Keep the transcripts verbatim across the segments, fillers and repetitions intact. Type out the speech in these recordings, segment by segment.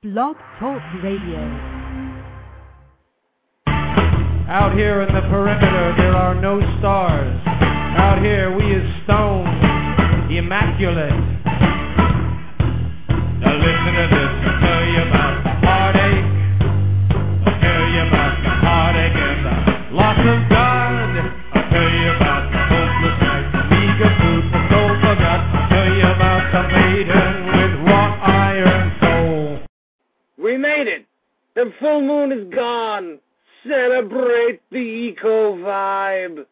Blog Talk Radio. Out here in the perimeter, there are no stars. Out here, we is stone, immaculate. Now listen to this, I'll tell you about the heartache. I'll tell you about the heartache and the loss of God. I'll tell you about the hopeless night, the meager food for soul forgot. I'll tell you about the maiden with wrought iron soul. We made it. The full moon is gone. Celebrate the eco vibe.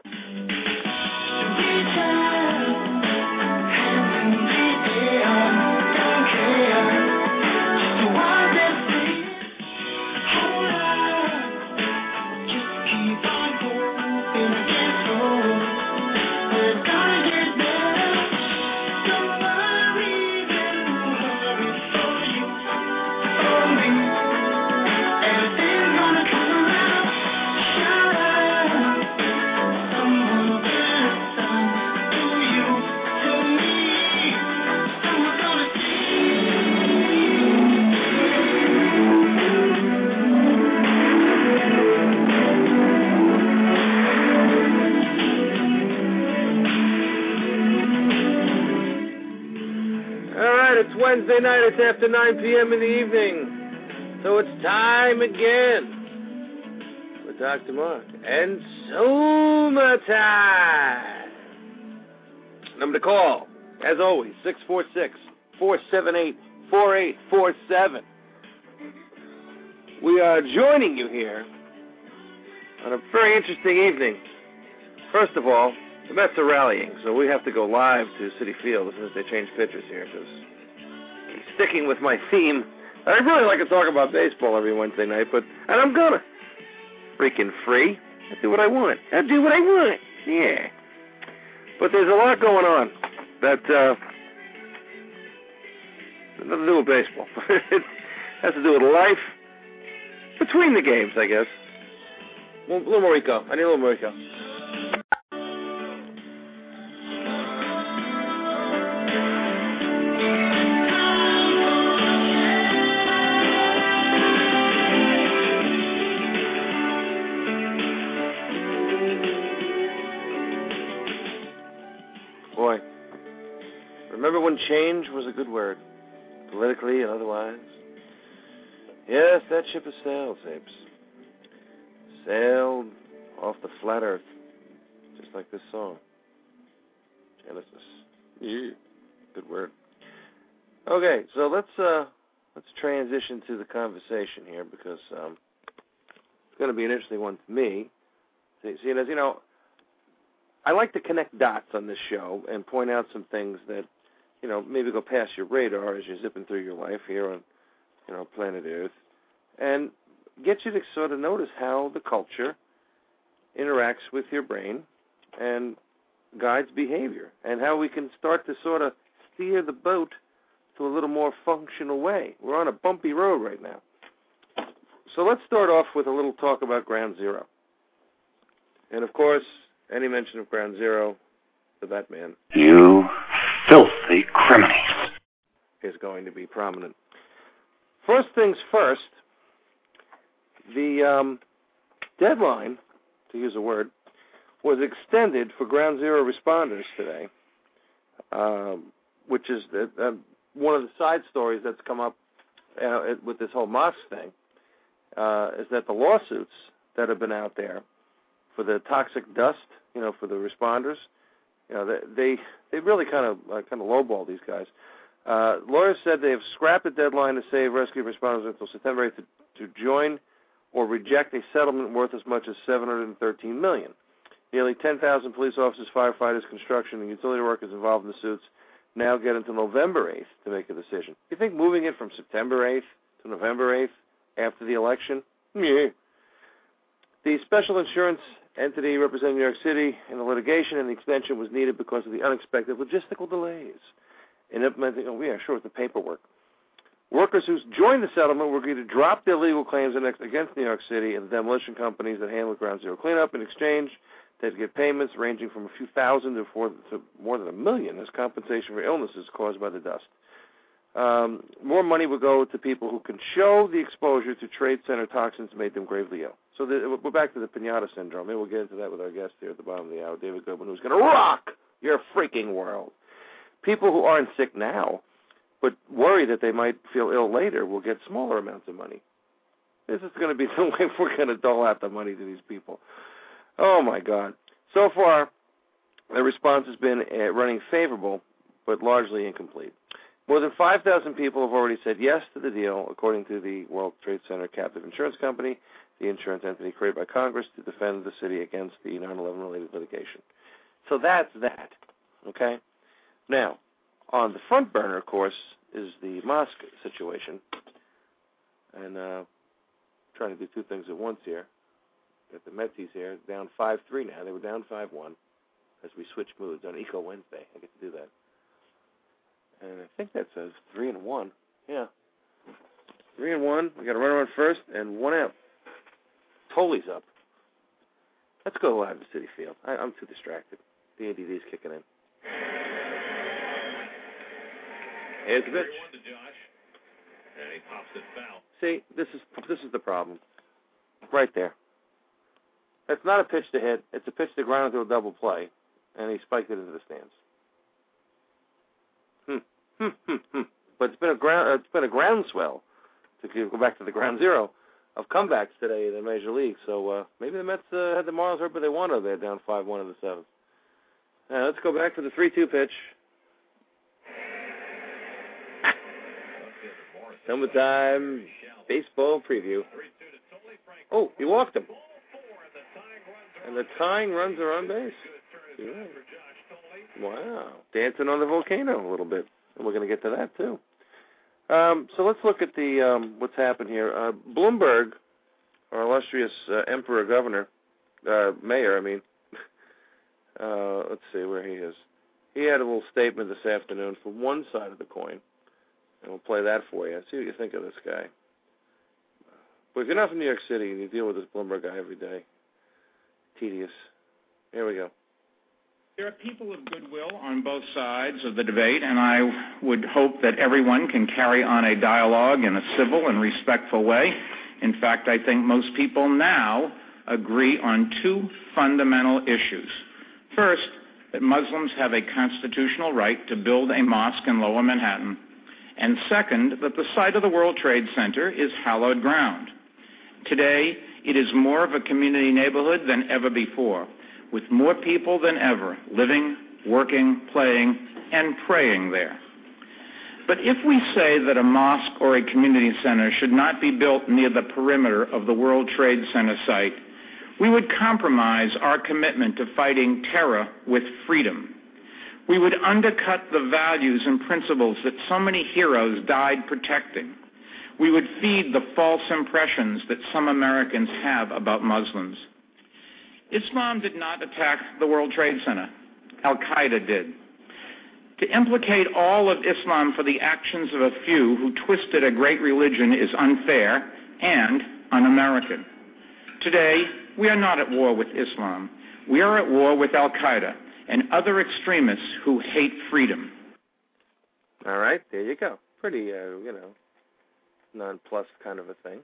Wednesday night, it's after nine p.m. in the evening, so it's time again for Doctor Mark and Soma time. Number to call, as always, six four six, four seven eight, four eight four seven. We are joining you here on a very interesting evening. First of all, the Mets are rallying, so we have to go live to Citi Field as soon as they change pitchers here, because sticking with my theme, I really like to talk about baseball every Wednesday night, but, and I'm gonna. Freaking free. I do what I want. I do what I want. Yeah. But there's a lot going on that, uh, nothing to do with baseball. It has to do with life between the games, I guess. A little more eco. I need a little more eco. Boy, remember when change was a good word, politically and otherwise? Yes, that ship has sailed, Apes. Sailed off the flat earth, just like this song. Genesis. Yeah, good word. Okay, so let's uh, let's transition to the conversation here, because um, it's going to be an interesting one for me. See, see, as you know, I like to connect dots on this show and point out some things that, you know, maybe go past your radar as you're zipping through your life here on, you know, planet Earth, and get you to sort of notice how the culture interacts with your brain and guides behavior, and how we can start to sort of steer the boat to a little more functional way. We're on a bumpy road right now. So let's start off with a little talk about Ground Zero. And, of course, any mention of Ground Zero, the Batman, you filthy criminals, is going to be prominent. First things first, the um, deadline, to use a word, was extended for Ground Zero responders today, um, which is the, uh, one of the side stories that's come up uh, with this whole mosque thing, uh, is that the lawsuits that have been out there for the toxic dust, you know, for the responders, you know, they they, they really kind of uh, kind of lowball these guys. Uh, lawyers said they have scrapped the deadline to save rescue responders until September eighth to, to join or reject a settlement worth as much as seven hundred thirteen million dollars. Nearly ten thousand police officers, firefighters, construction, and utility workers involved in the suits now get until November eighth to make a decision. You think moving it from September eighth to November eighth after the election? Yeah. The special insurance entity representing New York City in the litigation and the extension was needed because of the unexpected logistical delays in implementing, oh yeah, sure, with the paperwork. Workers who joined the settlement were agreed to drop their legal claims against New York City and the demolition companies that handle Ground Zero cleanup. In exchange, they'd get payments ranging from a few thousand to, four, to more than a million as compensation for illnesses caused by the dust. Um, more money will go to people who can show the exposure to trade center toxins made them gravely ill. So the, we're back to the piñata syndrome. Maybe we'll get into that with our guest here at the bottom of the hour, David Goodman, who's going to rock your freaking world. People who aren't sick now but worry that they might feel ill later will get smaller amounts of money. This is going to be the way we're going to dole out the money to these people. Oh, my God. So far, the response has been uh, running favorable, but largely incomplete. More than five thousand people have already said yes to the deal, according to the World Trade Center Captive Insurance Company, the insurance entity created by Congress to defend the city against the nine eleven-related litigation. So that's that, okay? Now, on the front burner, of course, is the mosque situation. And uh, trying to do two things at once here. Got the Metsies here, down five three now. They were down five one as we switch moods on Eco Wednesday. I get to do that. And I think that says three and one. Yeah. Three and one. We got a runner on first and one out. Toley's up. Let's go live to Citi Field. I, I'm too distracted. The A D D's kicking in. Here's the pitch. And he pops it foul. See, this is this is the problem. Right there. It's not a pitch to hit. It's a pitch to ground into a double play, and he spiked it into the stands. Hmm. Hmm. Hmm. Hmm. But it's been a ground. It's been a groundswell to go back to the ground zero of comebacks today in the Major League. So uh, maybe the Mets uh, had the Marlins hurt, but they won. They're down five one in the seventh. Now let's go back to the three two pitch. Summertime baseball preview. Oh, he walked him. And the tying runs are on base. Yeah. Wow. Dancing on the volcano a little bit. And we're going to get to that, too. Um, so let's look at the um, what's happened here. Uh, Bloomberg, our illustrious uh, emperor governor, uh, mayor, I mean, uh, let's see where he is. He had a little statement this afternoon for one side of the coin. And we'll play that for you. See what you think of this guy. But if you're not from New York City and you deal with this Bloomberg guy every day, tedious. Here we go. There are people of goodwill on both sides of the debate, and I would hope that everyone can carry on a dialogue in a civil and respectful way. In fact, I think most people now agree on two fundamental issues. First, that Muslims have a constitutional right to build a mosque in Lower Manhattan. And second, that the site of the World Trade Center is hallowed ground. Today, it is more of a community neighborhood than ever before, with more people than ever living, working, playing, and praying there. But if we say that a mosque or a community center should not be built near the perimeter of the World Trade Center site, we would compromise our commitment to fighting terror with freedom. We would undercut the values and principles that so many heroes died protecting. We would feed the false impressions that some Americans have about Muslims. Islam did not attack the World Trade Center. Al-Qaeda did. To implicate all of Islam for the actions of a few who twisted a great religion is unfair and un-American. Today, we are not at war with Islam. We are at war with Al-Qaeda and other extremists who hate freedom. All right, there you go. Pretty, uh, you know, nonplussed kind of a thing.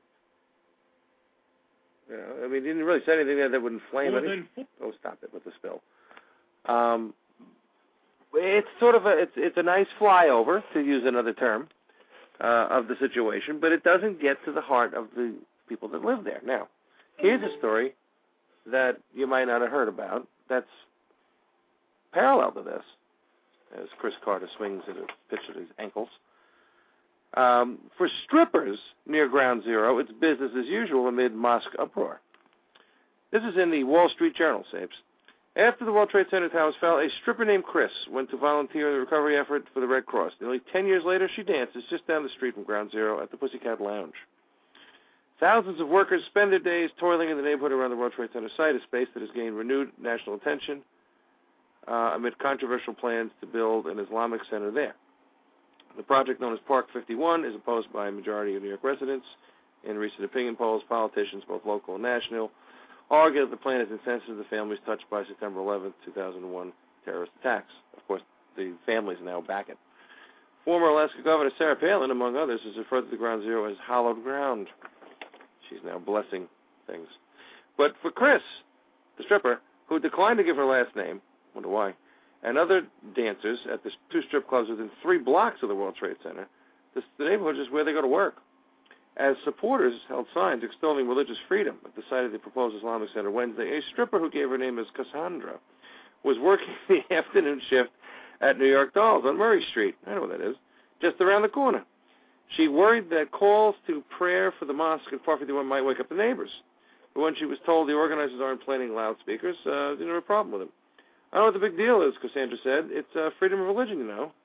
You know, I mean, he didn't really say anything there that would inflame well, it. Then... Oh, stop it with the spill. Um, it's sort of a, it's it's a nice flyover, to use another term, uh, of the situation, but it doesn't get to the heart of the people that live there. Now, here's a story that you might not have heard about that's parallel to this, as Chris Carter swings at a pitch at his ankles. Um, for strippers near Ground Zero, it's business as usual amid mosque uproar. This is in the Wall Street Journal, Sapes. After the World Trade Center towers fell, a stripper named Chris went to volunteer in the recovery effort for the Red Cross. Nearly ten years later, she dances just down the street from Ground Zero at the Pussycat Lounge. Thousands of workers spend their days toiling in the neighborhood around the World Trade Center site, a space that has gained renewed national attention uh, amid controversial plans to build an Islamic center there. The project, known as Park fifty-one, is opposed by a majority of New York residents. In recent opinion polls, politicians, both local and national, argue that the plan is insensitive to families touched by September eleventh, two thousand one terrorist attacks. Of course, the families now back it. Former Alaska Governor Sarah Palin, among others, has referred to the ground zero as hallowed ground. She's now blessing things. But for Chris, the stripper, who declined to give her last name, wonder why, and other dancers at the two strip clubs within three blocks of the World Trade Center, this, the neighborhood is where they go to work. As supporters held signs extolling religious freedom at the site of the proposed Islamic Center Wednesday, a stripper who gave her name as Cassandra was working the afternoon shift at New York Dolls on Murray Street. I know what that is. Just around the corner. She worried that calls to prayer for the mosque at four fifty-one might wake up the neighbors. But when she was told the organizers aren't planning loudspeakers, uh, didn't have a problem with them. I don't know what the big deal is, Cassandra said. It's uh, freedom of religion, you know.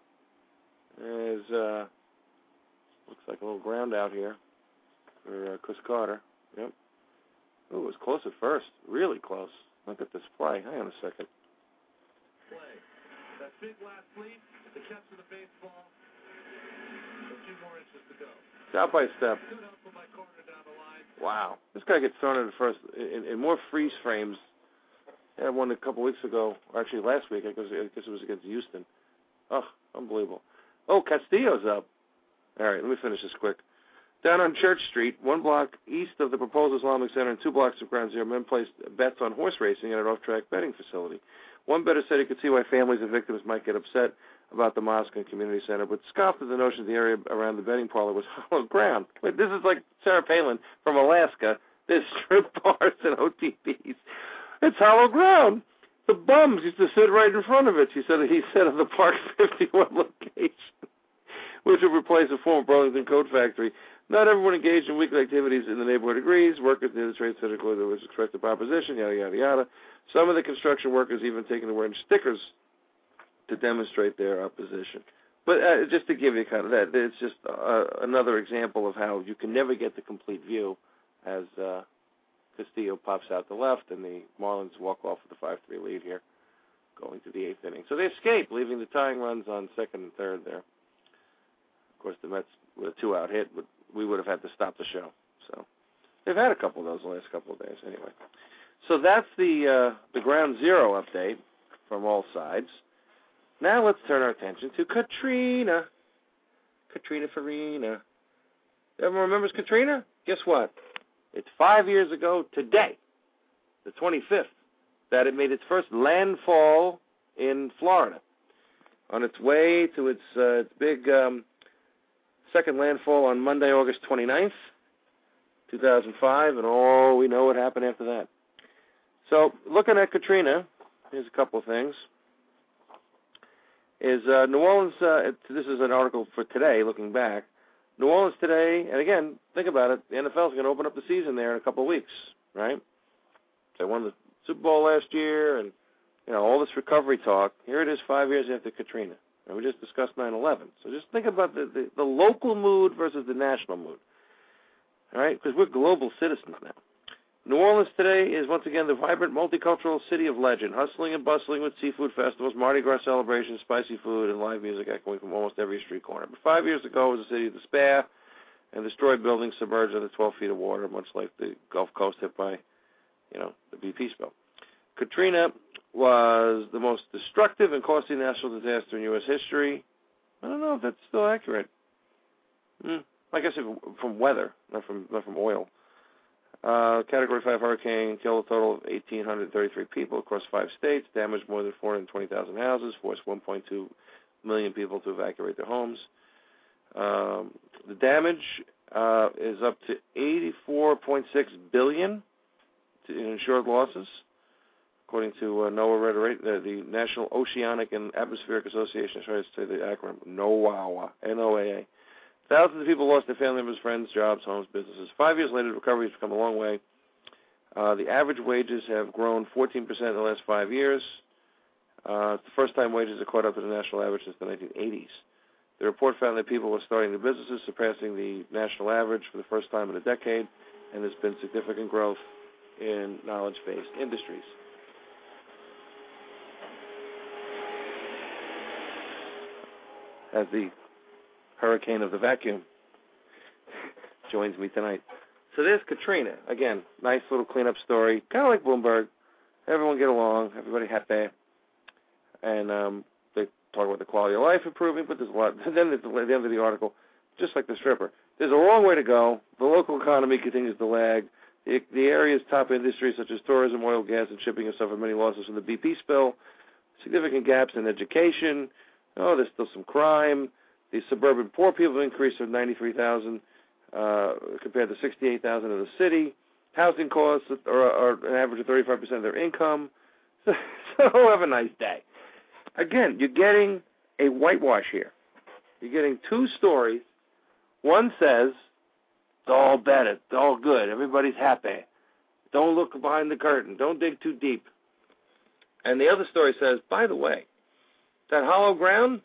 There's, uh, looks like a little ground out here for uh, Chris Carter. Yep. Ooh, it was close at first. Really close. Look at this play. Hang on a second. Play. That big last lead, the catch of the baseball. A few more inches to go. Step by step. Good hustle by Carter down the line. Wow. This guy gets thrown in the first in, in more freeze frames. I had one a couple weeks ago, or actually last week. I guess, I guess it was against Houston. Oh, unbelievable. Oh, Castillo's up. All right, let me finish this quick. Down on Church Street, one block east of the proposed Islamic Center and two blocks of Ground Zero, men placed bets on horse racing at an off-track betting facility. One bettor said he could see why families of victims might get upset about the mosque and community center, but scoffed at the notion the area around the betting parlor was hollow ground. Wait, this is like Sarah Palin from Alaska. There's strip bars and O T Bs. It's hollow ground. The bums used to sit right in front of it, she said. He said of the Park fifty-one location, which would replace a former Burlington coat factory. Not everyone engaged in weekly activities in the neighborhood agrees. Workers near the trade center clearly there was expressive opposition, yada, yada, yada. Some of the construction workers even taking to wearing stickers to demonstrate their opposition. But uh, just to give you kind of that, it's just uh, another example of how you can never get the complete view as uh, Castillo pops out the left and the Marlins walk off with a five three lead here going to the eighth inning. So they escape, leaving the tying runs on second and third there. Of course, the Mets with a two-out hit, would, we would have had to stop the show. So they've had a couple of those the last couple of days anyway. So that's the uh, the ground zero update from all sides. Now let's turn our attention to Katrina. Katrina Farina. Everyone remembers Katrina? Guess what? It's five years ago today, the twenty-fifth, that it made its first landfall in Florida. On its way to its, uh, its big um, second landfall on Monday, August twenty-ninth, two thousand five, and oh, we know what happened after that. So looking at Katrina, here's a couple of things. Is uh, New Orleans, uh, this is an article for today, looking back. New Orleans today, and again, think about it, the N F L is going to open up the season there in a couple of weeks, right? They won the Super Bowl last year, and, you know, all this recovery talk. Here it is five years after Katrina. And we just discussed nine eleven. So just think about the, the, the local mood versus the national mood, all right? Because we're global citizens now. New Orleans today is, once again, the vibrant, multicultural city of legend, hustling and bustling with seafood festivals, Mardi Gras celebrations, spicy food, and live music echoing from almost every street corner. But five years ago, it was a city of despair, and destroyed buildings submerged under twelve feet of water, much like the Gulf Coast hit by, you know, the B P spill. Katrina was the most destructive and costly natural disaster in U S history. I don't know if that's still accurate. Hmm. I guess if, from weather, not from not from oil. Uh, Category five hurricane killed a total of one thousand eight hundred thirty-three people across five states, damaged more than four hundred twenty thousand houses, forced one point two million people to evacuate their homes. Um, the damage uh, is up to eighty-four point six billion dollars in insured losses, according to uh, NOAA, the, the National Oceanic and Atmospheric Association. I try to say the acronym NOAA, N O A A. Thousands of people lost their family members, friends, jobs, homes, businesses. Five years later, the recovery has come a long way. Uh, the average wages have grown fourteen percent in the last five years. Uh, it's the first time wages have caught up to the national average since the nineteen eighties. The report found that people were starting their businesses, surpassing the national average for the first time in a decade, and there's been significant growth in knowledge-based industries. As the hurricane of the vacuum joins me tonight. So there's Katrina. Again, nice little cleanup story, kind of like Bloomberg. Everyone get along, everybody happy. And um, they talk about the quality of life improving, but there's a lot. Then at the end of the article, just like the stripper, there's a long way to go. The local economy continues to lag. The, the area's top industries, such as tourism, oil, gas, and shipping, have suffered many losses from the B P spill. Significant gaps in education. Oh, there's still some crime. The suburban poor people have increased from ninety-three thousand uh, compared to sixty-eight thousand in the city. Housing costs are, are an average of thirty-five percent of their income. So, so have a nice day. Again, you're getting a whitewash here. You're getting two stories. One says, it's all better, it's all good, everybody's happy. Don't look behind the curtain, don't dig too deep. And the other story says, by the way, that hollow ground,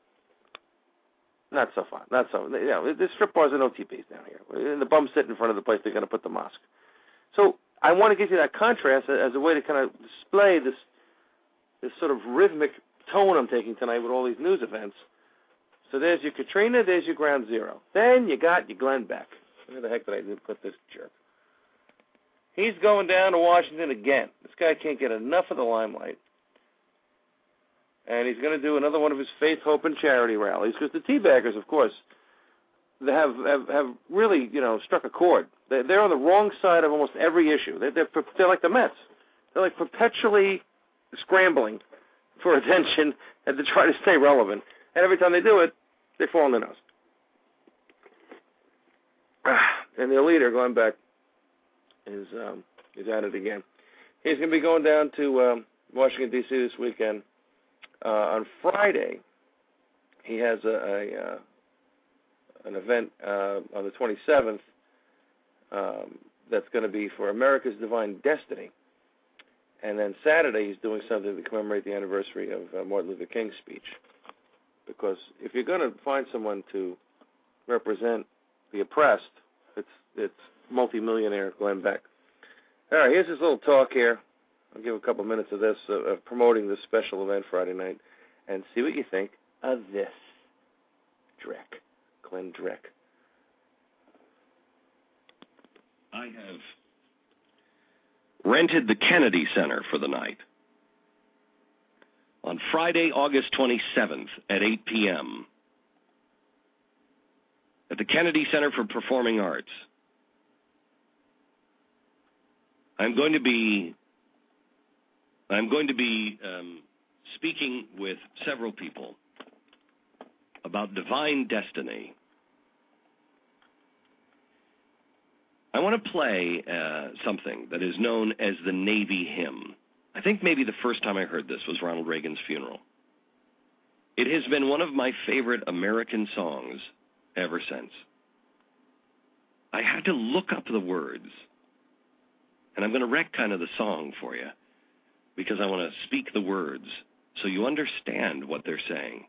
not so fun, not so, you know, there's strip bars and O T Ps down here. And the bums sit in front of the place they're going to put the mosque. So I want to give you that contrast as a way to kind of display this this sort of rhythmic tone I'm taking tonight with all these news events. So there's your Katrina, there's your ground zero. Then you got your Glenn Beck. Where the heck did I put this jerk? He's going down to Washington again. This guy can't get enough of the limelight. And he's going to do another one of his faith, hope, and charity rallies, because the teabaggers, of course, they have, have have really, you know, struck a chord. They're, they're on the wrong side of almost every issue. They're, they're, they're like the Mets. They're like perpetually scrambling for attention and to try to stay relevant. And every time they do it, they fall on the nose. And their leader, Glenn Beck, is um, is at it again. He's going to be going down to um, Washington, D C this weekend. Uh, on Friday, he has a, a uh, an event uh, on the twenty-seventh um, that's going to be for America's Divine Destiny. And then Saturday, he's doing something to commemorate the anniversary of uh, Martin Luther King's speech. Because if you're going to find someone to represent the oppressed, it's it's multimillionaire Glenn Beck. All right, here's this little talk here. I'll give a couple minutes of this, uh, of promoting this special event Friday night, and see what you think of this. Drek, Glenn Drek. I have rented the Kennedy Center for the night. On Friday, August twenty-seventh at eight p.m. at the Kennedy Center for Performing Arts. I'm going to be I'm going to be um, speaking with several people about divine destiny. I want to play uh, something that is known as the Navy Hymn. I think maybe the first time I heard this was Ronald Reagan's funeral. It has been one of my favorite American songs ever since. I had to look up the words, and I'm going to wreck kind of the song for you because I want to speak the words so you understand what they're saying.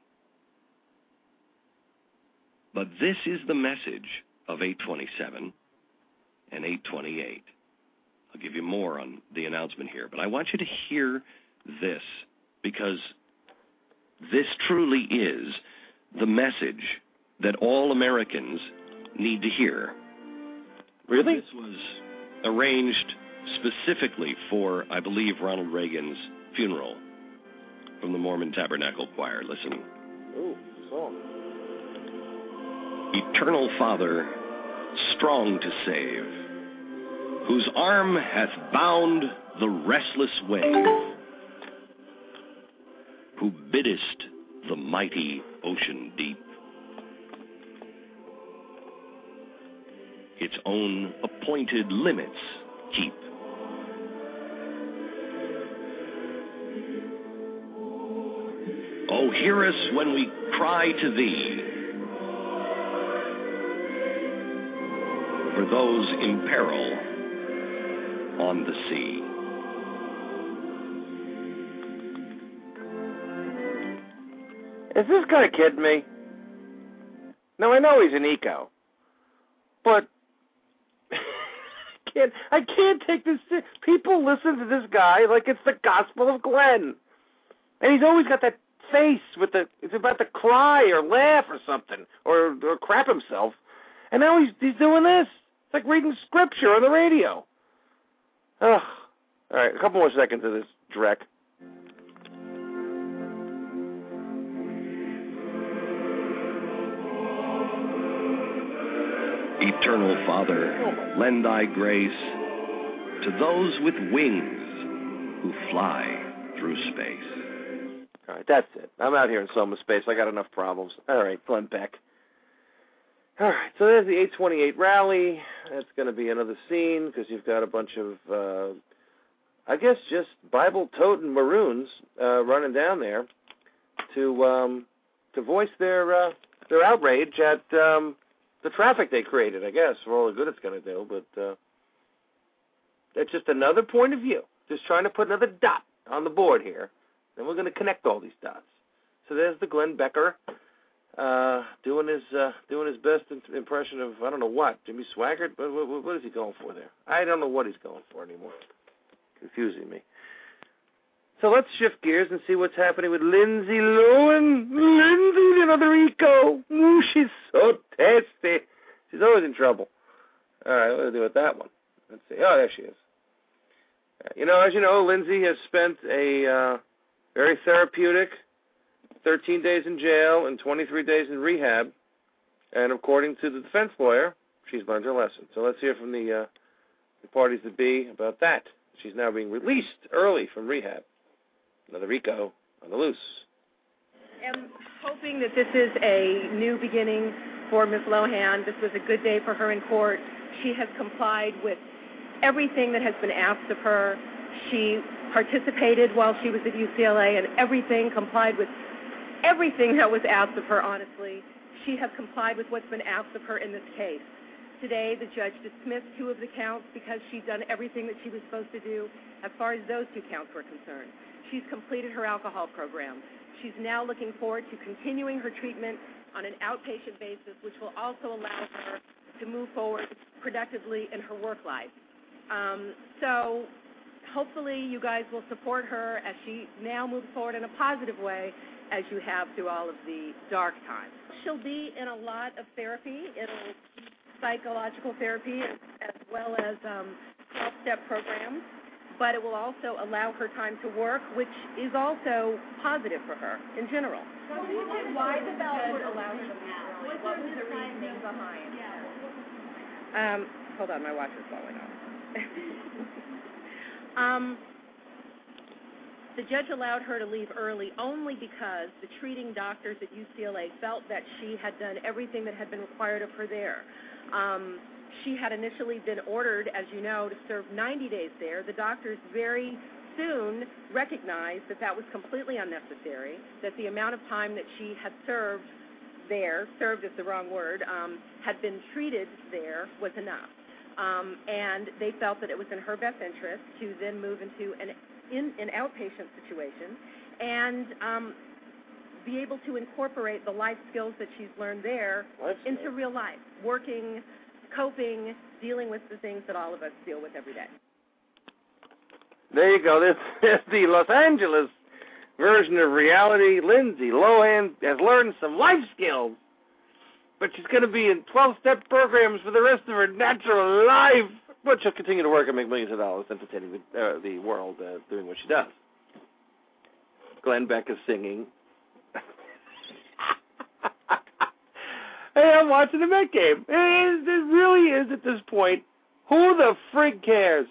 But this is the message of eight twenty-seven and eight twenty-eight. I'll give you more on the announcement here, but I want you to hear this because this truly is the message that all Americans need to hear. Really? This was arranged specifically for, I believe, Ronald Reagan's funeral from the Mormon Tabernacle Choir. Listen. Ooh, song. Eternal Father, strong to save, whose arm hath bound the restless wave, who biddest the mighty ocean deep its own appointed limits keep. Oh, hear us when we cry to thee, for those in peril on the sea. Is this guy kidding me? Now, I know he's an eco, but I can't, I can't take this. People listen to this guy like it's the Gospel of Glenn. And he's always got that face with the, it's about to cry or laugh or something, or, or crap himself. And now he's he's doing this. It's like reading scripture on the radio. Ugh. All right, a couple more seconds of this, Drek. Eternal Father, lend thy grace to those with wings who fly through space. All right, that's it. I'm out here in Soma space. I got enough problems. All right, Glenn Beck. All right, so there's the eight twenty-eight rally. That's going to be another scene because you've got a bunch of, uh, I guess, just Bible-toting maroons uh, running down there to um, to voice their uh, their outrage at um, the traffic they created, I guess, for all the good it's going to do. But uh, that's just another point of view, just trying to put another dot on the board here. Then we're going to connect all these dots. So there's the Glenn Becker uh, doing his uh, doing his best impression of, I don't know what, Jimmy Swaggart? What, what, what is he going for there? I don't know what he's going for anymore. Confusing me. So let's shift gears and see what's happening with Lindsay Lohan. Lindsay, another eco. Ooh, she's so tasty. She's always in trouble. All right, what do I do with that one? Let's see. Oh, there she is. You know, as you know, Lindsay has spent a uh, very therapeutic thirteen days in jail and twenty-three days in rehab. And according to the defense lawyer, she's learned her lesson. So let's hear from the, uh, the parties that be about that. She's now being released early from rehab. Another Rico on the loose. I'm hoping that this is a new beginning for Miz Lohan. This was a good day for her in court. She has complied with everything that has been asked of her. She participated while she was at U C L A and everything, complied with everything that was asked of her, honestly. She has complied with what's been asked of her in this case. Today, the judge dismissed two of the counts because she'd done everything that she was supposed to do as far as those two counts were concerned. She's completed her alcohol program. She's now looking forward to continuing her treatment on an outpatient basis, which will also allow her to move forward productively in her work life. Um, so hopefully you guys will support her as she now moves forward in a positive way as you have through all of the dark times. She'll be in a lot of therapy. It'll psychological therapy as well as um, twelve-step programs, but it will also allow her time to work, which is also positive for her in general. Why did the judge allow her to leave early? What was the reasoning behind? Um, hold on, my watch is falling off. um, the judge allowed her to leave early only because the treating doctors at U C L A felt that she had done everything that had been required of her there. Um, she had initially been ordered, as you know, to serve ninety days there. The doctors very soon recognized that that was completely unnecessary, that the amount of time that she had served there, served is the wrong word, um, had been treated there was enough. Um, and they felt that it was in her best interest to then move into an, in, an outpatient situation and um, be able to incorporate the life skills that she's learned there life into skills. Real life, working, coping, dealing with the things that all of us deal with every day. There you go. This is the Los Angeles version of reality. Lindsay Lohan has learned some life skills, but she's going to be in twelve-step programs for the rest of her natural life. But she'll continue to work and make millions of dollars entertaining the, uh, the world uh, doing what she does. Glenn Beck is singing. Hey, I'm watching the Met game. It, is, it really is at this point. Who the frig cares?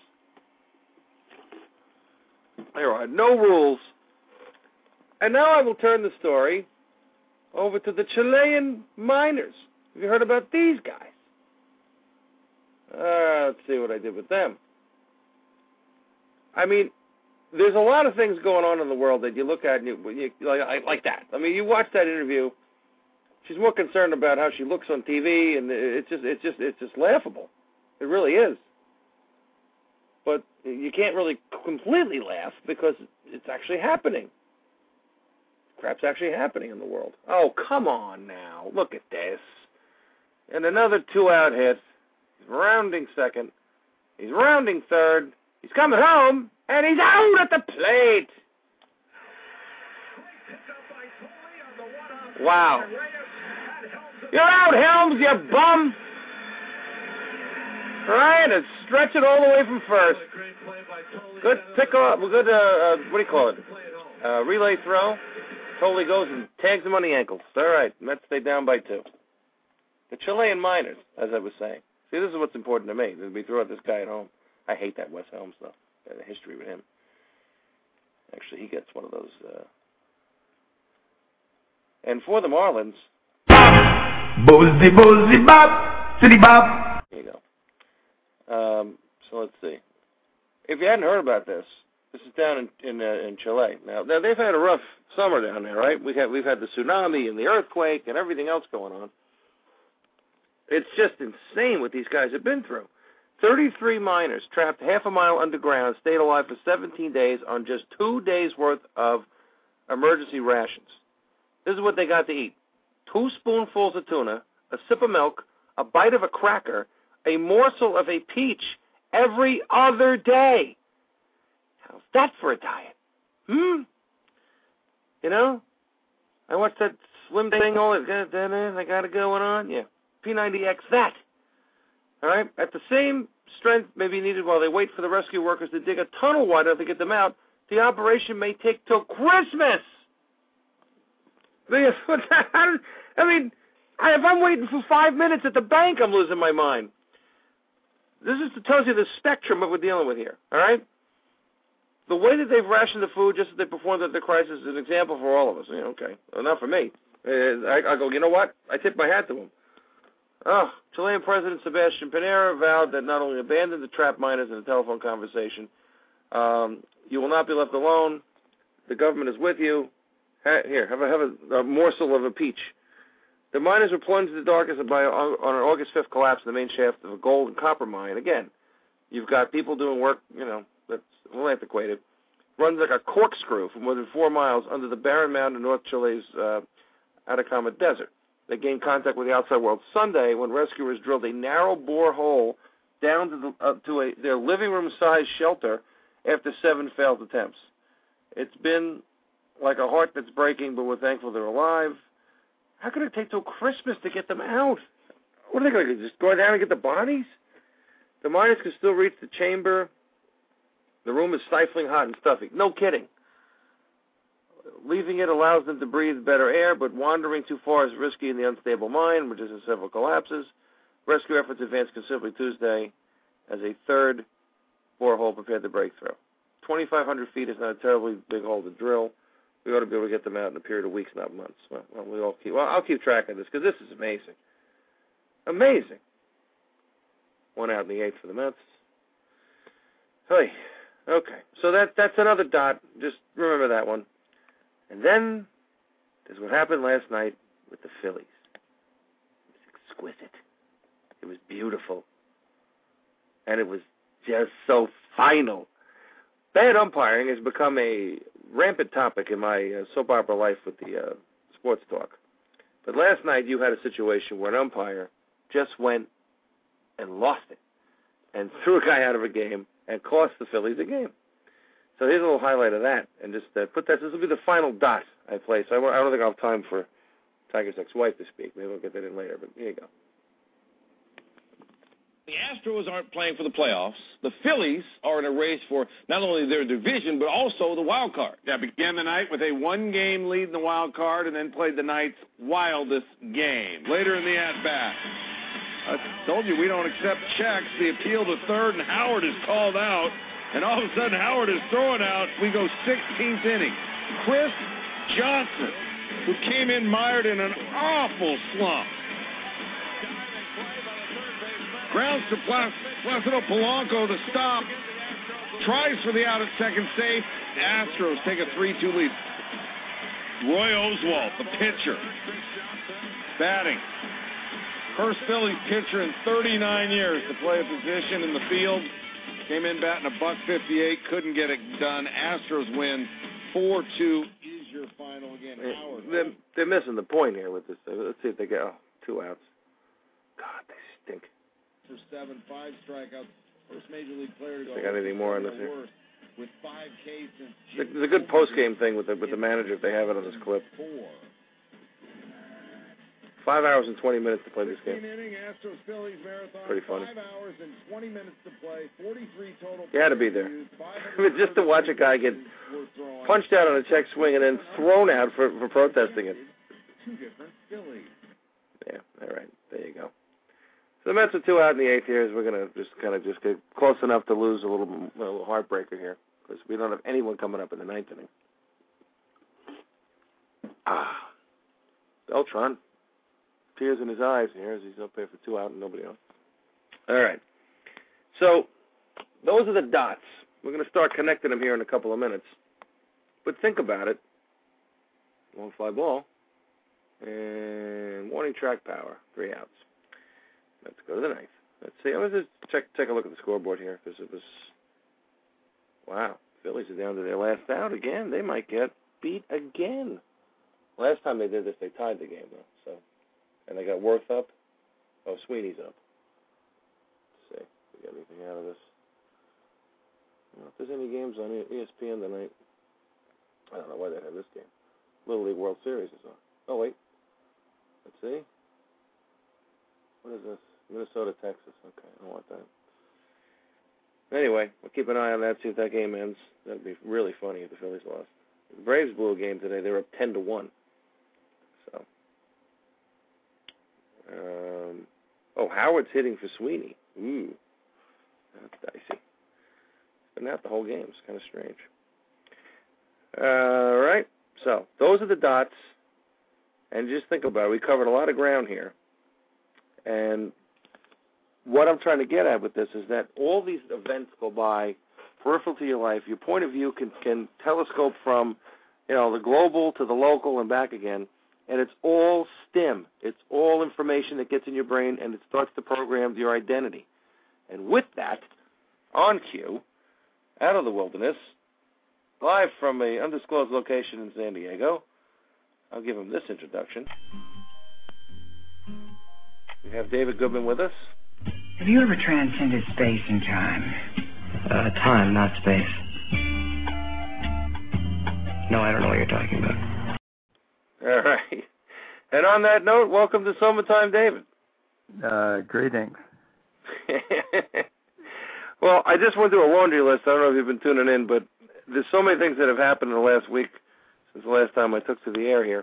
There are no rules. And now I will turn the story over to the Chilean miners. Have you heard about these guys? Uh, let's see what I did with them. I mean, there's a lot of things going on in the world that you look at and you, you like, like that. I mean, you watch that interview. She's more concerned about how she looks on T V, and it's just, it's just, it's just laughable. It really is. But you can't really completely laugh because it's actually happening. Crap's actually happening in the world. Oh, come on now. Look at this. And another two-out hit. He's rounding second. He's rounding third. He's coming home, and he's out at the plate. Wow. You're out, Helms, you bum. Trying to stretch it all the way from first. Good pick up, good, uh, uh, what do you call it? Uh, relay throw. Totally goes and tags him on the ankles. All right, Mets stay down by two. The Chilean miners, as I was saying. See, this is what's important to me. That we throw out this guy at home. I hate that Wes Helms stuff. The history with him. Actually, he gets one of those. Uh... And for the Marlins. Boozy, boozy, bop, city bop. There you go. Um, so let's see. If you hadn't heard about this, this is down in in, uh, in Chile. Now, now they've had a rough summer down there, right? We've had we've had the tsunami and the earthquake and everything else going on. It's just insane what these guys have been through. thirty-three miners trapped half a mile underground, stayed alive for seventeen days on just two days' worth of emergency rations. This is what they got to eat. Two spoonfuls of tuna, a sip of milk, a bite of a cracker, a morsel of a peach every other day. How's that for a diet? Hmm? You know? I watched that Slim thing, all that, I got it going on. Yeah. P ninety X that. All right? At the same strength may be needed while they wait for the rescue workers to dig a tunnel wide enough to get them out. The operation may take till Christmas. I mean, if I'm waiting for five minutes at the bank, I'm losing my mind. This is to tell you the spectrum of what we're dealing with here, all right? The way that they've rationed the food just as they performed at the crisis is an example for all of us. You know, okay, well, not for me. Uh, I, I go, you know what? I tip my hat to them. Oh, Chilean President Sebastian Pinera vowed that not only abandon the trapped miners in a telephone conversation, um, you will not be left alone. The government is with you. Ha- here, have a, have a, a morsel of a peach. The miners were plunged in the darkness by on, on an August fifth collapse in the main shaft of a gold and copper mine. Again, you've got people doing work, you know, that's well antiquated. Runs like a corkscrew for more than four miles under the barren mound in North Chile's uh, Atacama Desert. They gained contact with the outside world Sunday when rescuers drilled a narrow bore hole down to, the, uh, to a, their living room-sized shelter after seven failed attempts. It's been like a heart that's breaking, but we're thankful they're alive. How could it take till Christmas to get them out? What are they going to do, just go down and get the bodies? The miners can still reach the chamber. The room is stifling hot and stuffy. No kidding. Leaving it allows them to breathe better air, but wandering too far is risky in the unstable mine, which is in several collapses. Rescue efforts advanced considerably Tuesday as a third borehole prepared to break through. twenty-five hundred feet is not a terribly big hole to drill. We ought to be able to get them out in a period of weeks, not months. Well, well, we all keep, well I'll keep track of this because this is amazing. Amazing. One out in the eighth for the Mets. Hey, okay. So that that's another dot. Just remember that one. And then there's what happened last night with the Phillies. It was exquisite. It was beautiful. And it was just so final. Bad umpiring has become a rampant topic in my uh, soap opera life with the uh, sports talk. But last night you had a situation where an umpire just went and lost it and threw a guy out of a game and cost the Phillies a game. So here's a little highlight of that, and just uh, put that. This will be the final dot I play. So I, I don't think I'll have time for Tiger's ex-wife to speak. Maybe we'll get that in later, but here you go. The Astros aren't playing for the playoffs. The Phillies are in a race for not only their division, but also the wild card. Yeah, began the night with a one-game lead in the wild card and then played the night's wildest game. Later in the at-bat, I told you we don't accept checks. The appeal to third, and Howard is called out. And all of a sudden, Howard is throwing out. We go sixteenth inning. Chris Johnson, who came in mired in an awful slump, grounds to Placido Polanco to stop. Tries for the out at second safe. Astros take a three two lead. Roy Oswalt, the pitcher, batting. First Phillies pitcher in thirty-nine years to play a position in the field. Came in batting a buck fifty-eight, couldn't get it done. Astros win four two. Is your final again, Howard? They're, they're missing the point here with this. Let's see if they get oh, two outs. God, they stink. For seven, five strikeouts. First major league player to go. They got anything more on this here? With five Ks since There's a good post-game thing with the, with the manager if they have it on this clip. Four. Five hours and twenty minutes to play this game. Inning, Astros Phillies marathon. Pretty funny. Five hours and twenty minutes to play. Forty-three total. You had to be there. I mean, just to watch a guy get punched out on a check swing and then thrown out for, for protesting it. Two different Phillies. Yeah, all right. There you go. So the Mets are two out in the eighth here. We're going to just kind of just get close enough to lose a little, a little heartbreaker here because we don't have anyone coming up in the ninth inning. Ah. Beltran. Tears in his eyes here as he's up there for two out and nobody else. All right. So those are the dots. We're going to start connecting them here in a couple of minutes. But think about it. Long fly ball. And warning track power. Three outs. Let's go to the ninth. Let's see. I was just check take a look at the scoreboard here because it was, wow, Phillies are down to their last out again. They might get beat again. Last time they did this, they tied the game though. So, and they got Worth up. Oh, Sweeney's up. Let's see if we get anything out of this. I don't know if there's any games on E S P N tonight. I don't know why they have this game. Little League World Series is on. Oh wait. Let's see. What is this? Minnesota, Texas. Okay, I don't want that. Anyway, we'll keep an eye on that, see if that game ends. That'd be really funny if the Phillies lost. The Braves blew a game today. They were up ten to one. So, um, oh, Howard's hitting for Sweeney. Ooh, that's dicey. Been out the whole game. It's kind of strange. All right. So those are the dots. And just think about it. We covered a lot of ground here. And what I'm trying to get at with this is that all these events go by peripheral to your life. Your point of view can, can telescope from, you know, the global to the local and back again. And it's all STEM. It's all information that gets in your brain, and it starts to program your identity. And with that, on cue, out of the wilderness, live from an undisclosed location in San Diego, I'll give him this introduction. We have David Goodman with us. Have you ever transcended space and time? Uh, time, not space. No, I don't know what you're talking about. All right. And on that note, welcome to Summertime, David. Uh, greetings. Well, I just went through a laundry list. I don't know if you've been tuning in, but there's so many things that have happened in the last week since the last time I took to the air here,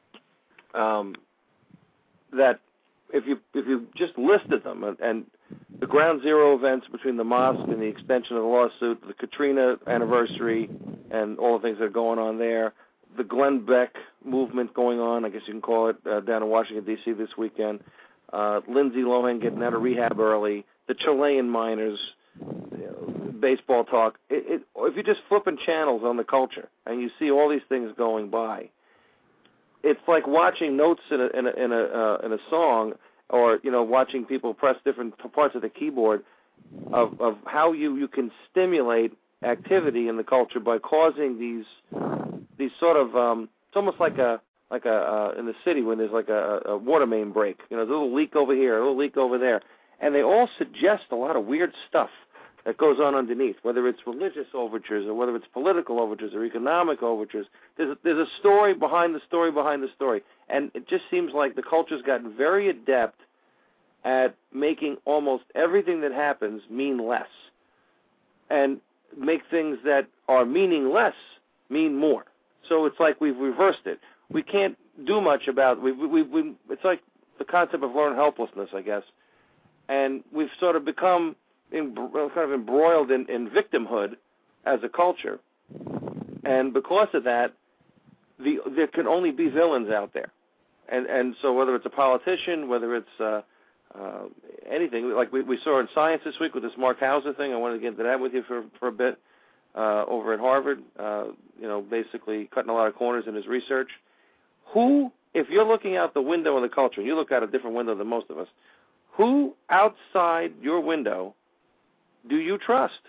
um, that if you if you just listed them, and, and the ground zero events between the mosque and the extension of the lawsuit, the Katrina anniversary, and all the things that are going on there, the Glenn Beck movement going on, I guess you can call it, uh, down in Washington, D C this weekend, uh, Lindsay Lohan getting out of rehab early, the Chilean miners, you know, baseball talk. It, it, if you're just flipping channels on the culture and you see all these things going by, it's like watching notes in a in a in a, uh, in a song, or you know, watching people press different parts of the keyboard of of how you, you can stimulate activity in the culture by causing these these sort of um, it's almost like a like a uh, in the city when there's like a, a water main break. You know, there's a little leak over here, a little leak over there, and they all suggest a lot of weird stuff that goes on underneath, whether it's religious overtures or whether it's political overtures or economic overtures. There's a, there's a story behind the story behind the story. And it just seems like the culture's gotten very adept at making almost everything that happens mean less and make things that are meaningless mean more. So it's like we've reversed it. We can't do much about we we we. It's like the concept of learned helplessness, I guess. And we've sort of become in, kind of embroiled in, in victimhood as a culture, and because of that, the, there can only be villains out there, and and so whether it's a politician, whether it's uh, uh, anything, like we, we saw in science this week with this Mark Hauser thing. I wanted to get into that with you for for a bit uh, over at Harvard. Uh, you know, basically cutting a lot of corners in his research. Who, if you're looking out the window of the culture, and you look out a different window than most of us, who outside your window do you trust?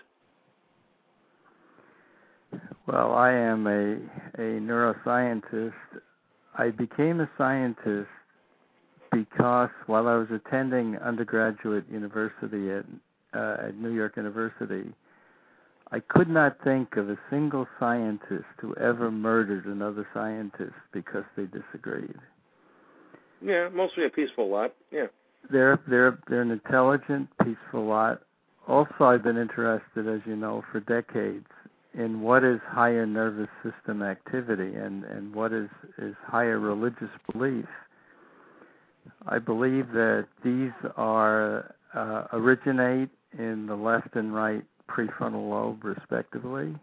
Well, I am a, a neuroscientist. I became a scientist because while I was attending undergraduate university at, uh, at New York University, I could not think of a single scientist who ever murdered another scientist because they disagreed. Yeah, mostly a peaceful lot, yeah. They're, they're, they're an intelligent, peaceful lot. Also, I've been interested, as you know, for decades in what is higher nervous system activity and, and what is, is higher religious belief. I believe that these are uh, originate in the left and right prefrontal lobe, respectively.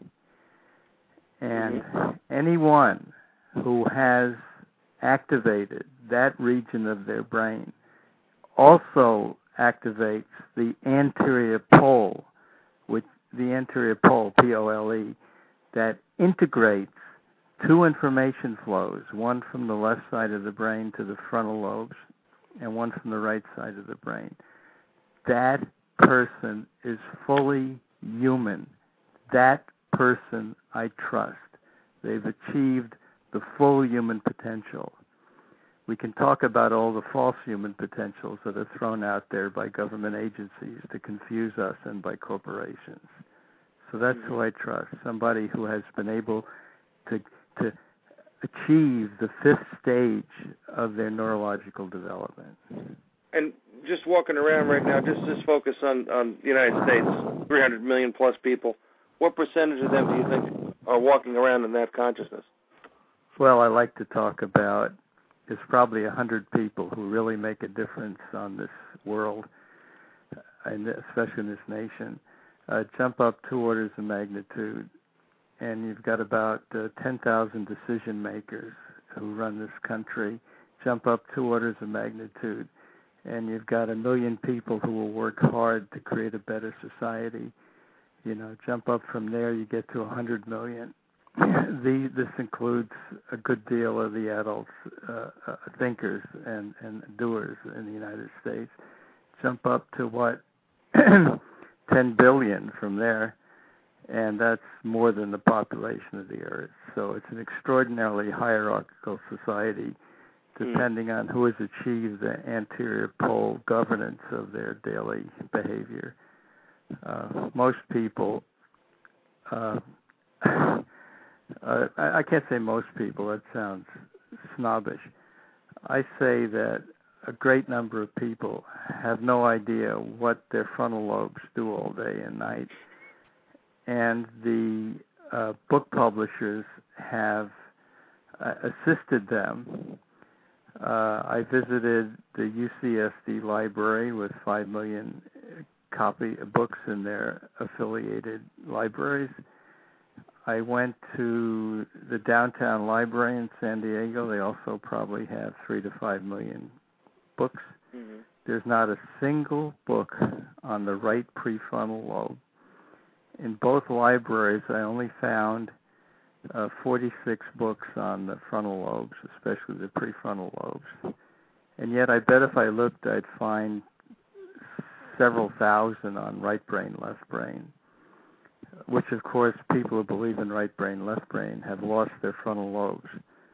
And mm-hmm. anyone who has activated that region of their brain also activates the anterior pole, which the anterior pole, P O L E, that integrates two information flows, one from the left side of the brain to the frontal lobes and one from the right side of the brain. That person is fully human. That person I trust. They've achieved the full human potential. We can talk about all the false human potentials that are thrown out there by government agencies to confuse us and by corporations. So that's who I trust, somebody who has been able to to achieve the fifth stage of their neurological development. And just walking around right now, just just focus on, on the United States, three hundred million plus people. What percentage of them do you think are walking around in that consciousness? Well, I like to talk about there's probably one hundred people who really make a difference on this world, and especially in this nation. Uh, jump up two orders of magnitude, and you've got about uh, ten thousand decision makers who run this country. Jump up two orders of magnitude, and you've got a million people who will work hard to create a better society. You know, jump up from there, you get to one hundred million. The, this includes a good deal of the adults, uh, uh, thinkers and, and doers in the United States. Jump up to what, ten billion from there, and that's more than the population of the Earth. So it's an extraordinarily hierarchical society, depending mm. on who has achieved the anterior pole governance of their daily behavior. Uh, most people, uh, uh, I, I can't say most people, that sounds snobbish. I say that a great number of people have no idea what their frontal lobes do all day and night. And the uh, book publishers have uh, assisted them. Uh, I visited the U C S D library with five million copy books in their affiliated libraries. I went to the downtown library in San Diego. They also probably have three to five million books. Mm-hmm. There's not a single book on the right prefrontal lobe. In both libraries, I only found uh, forty-six books on the frontal lobes, especially the prefrontal lobes. And yet I bet if I looked, I'd find several thousand on right brain, left brain, which, of course, people who believe in right brain, left brain have lost their frontal lobes.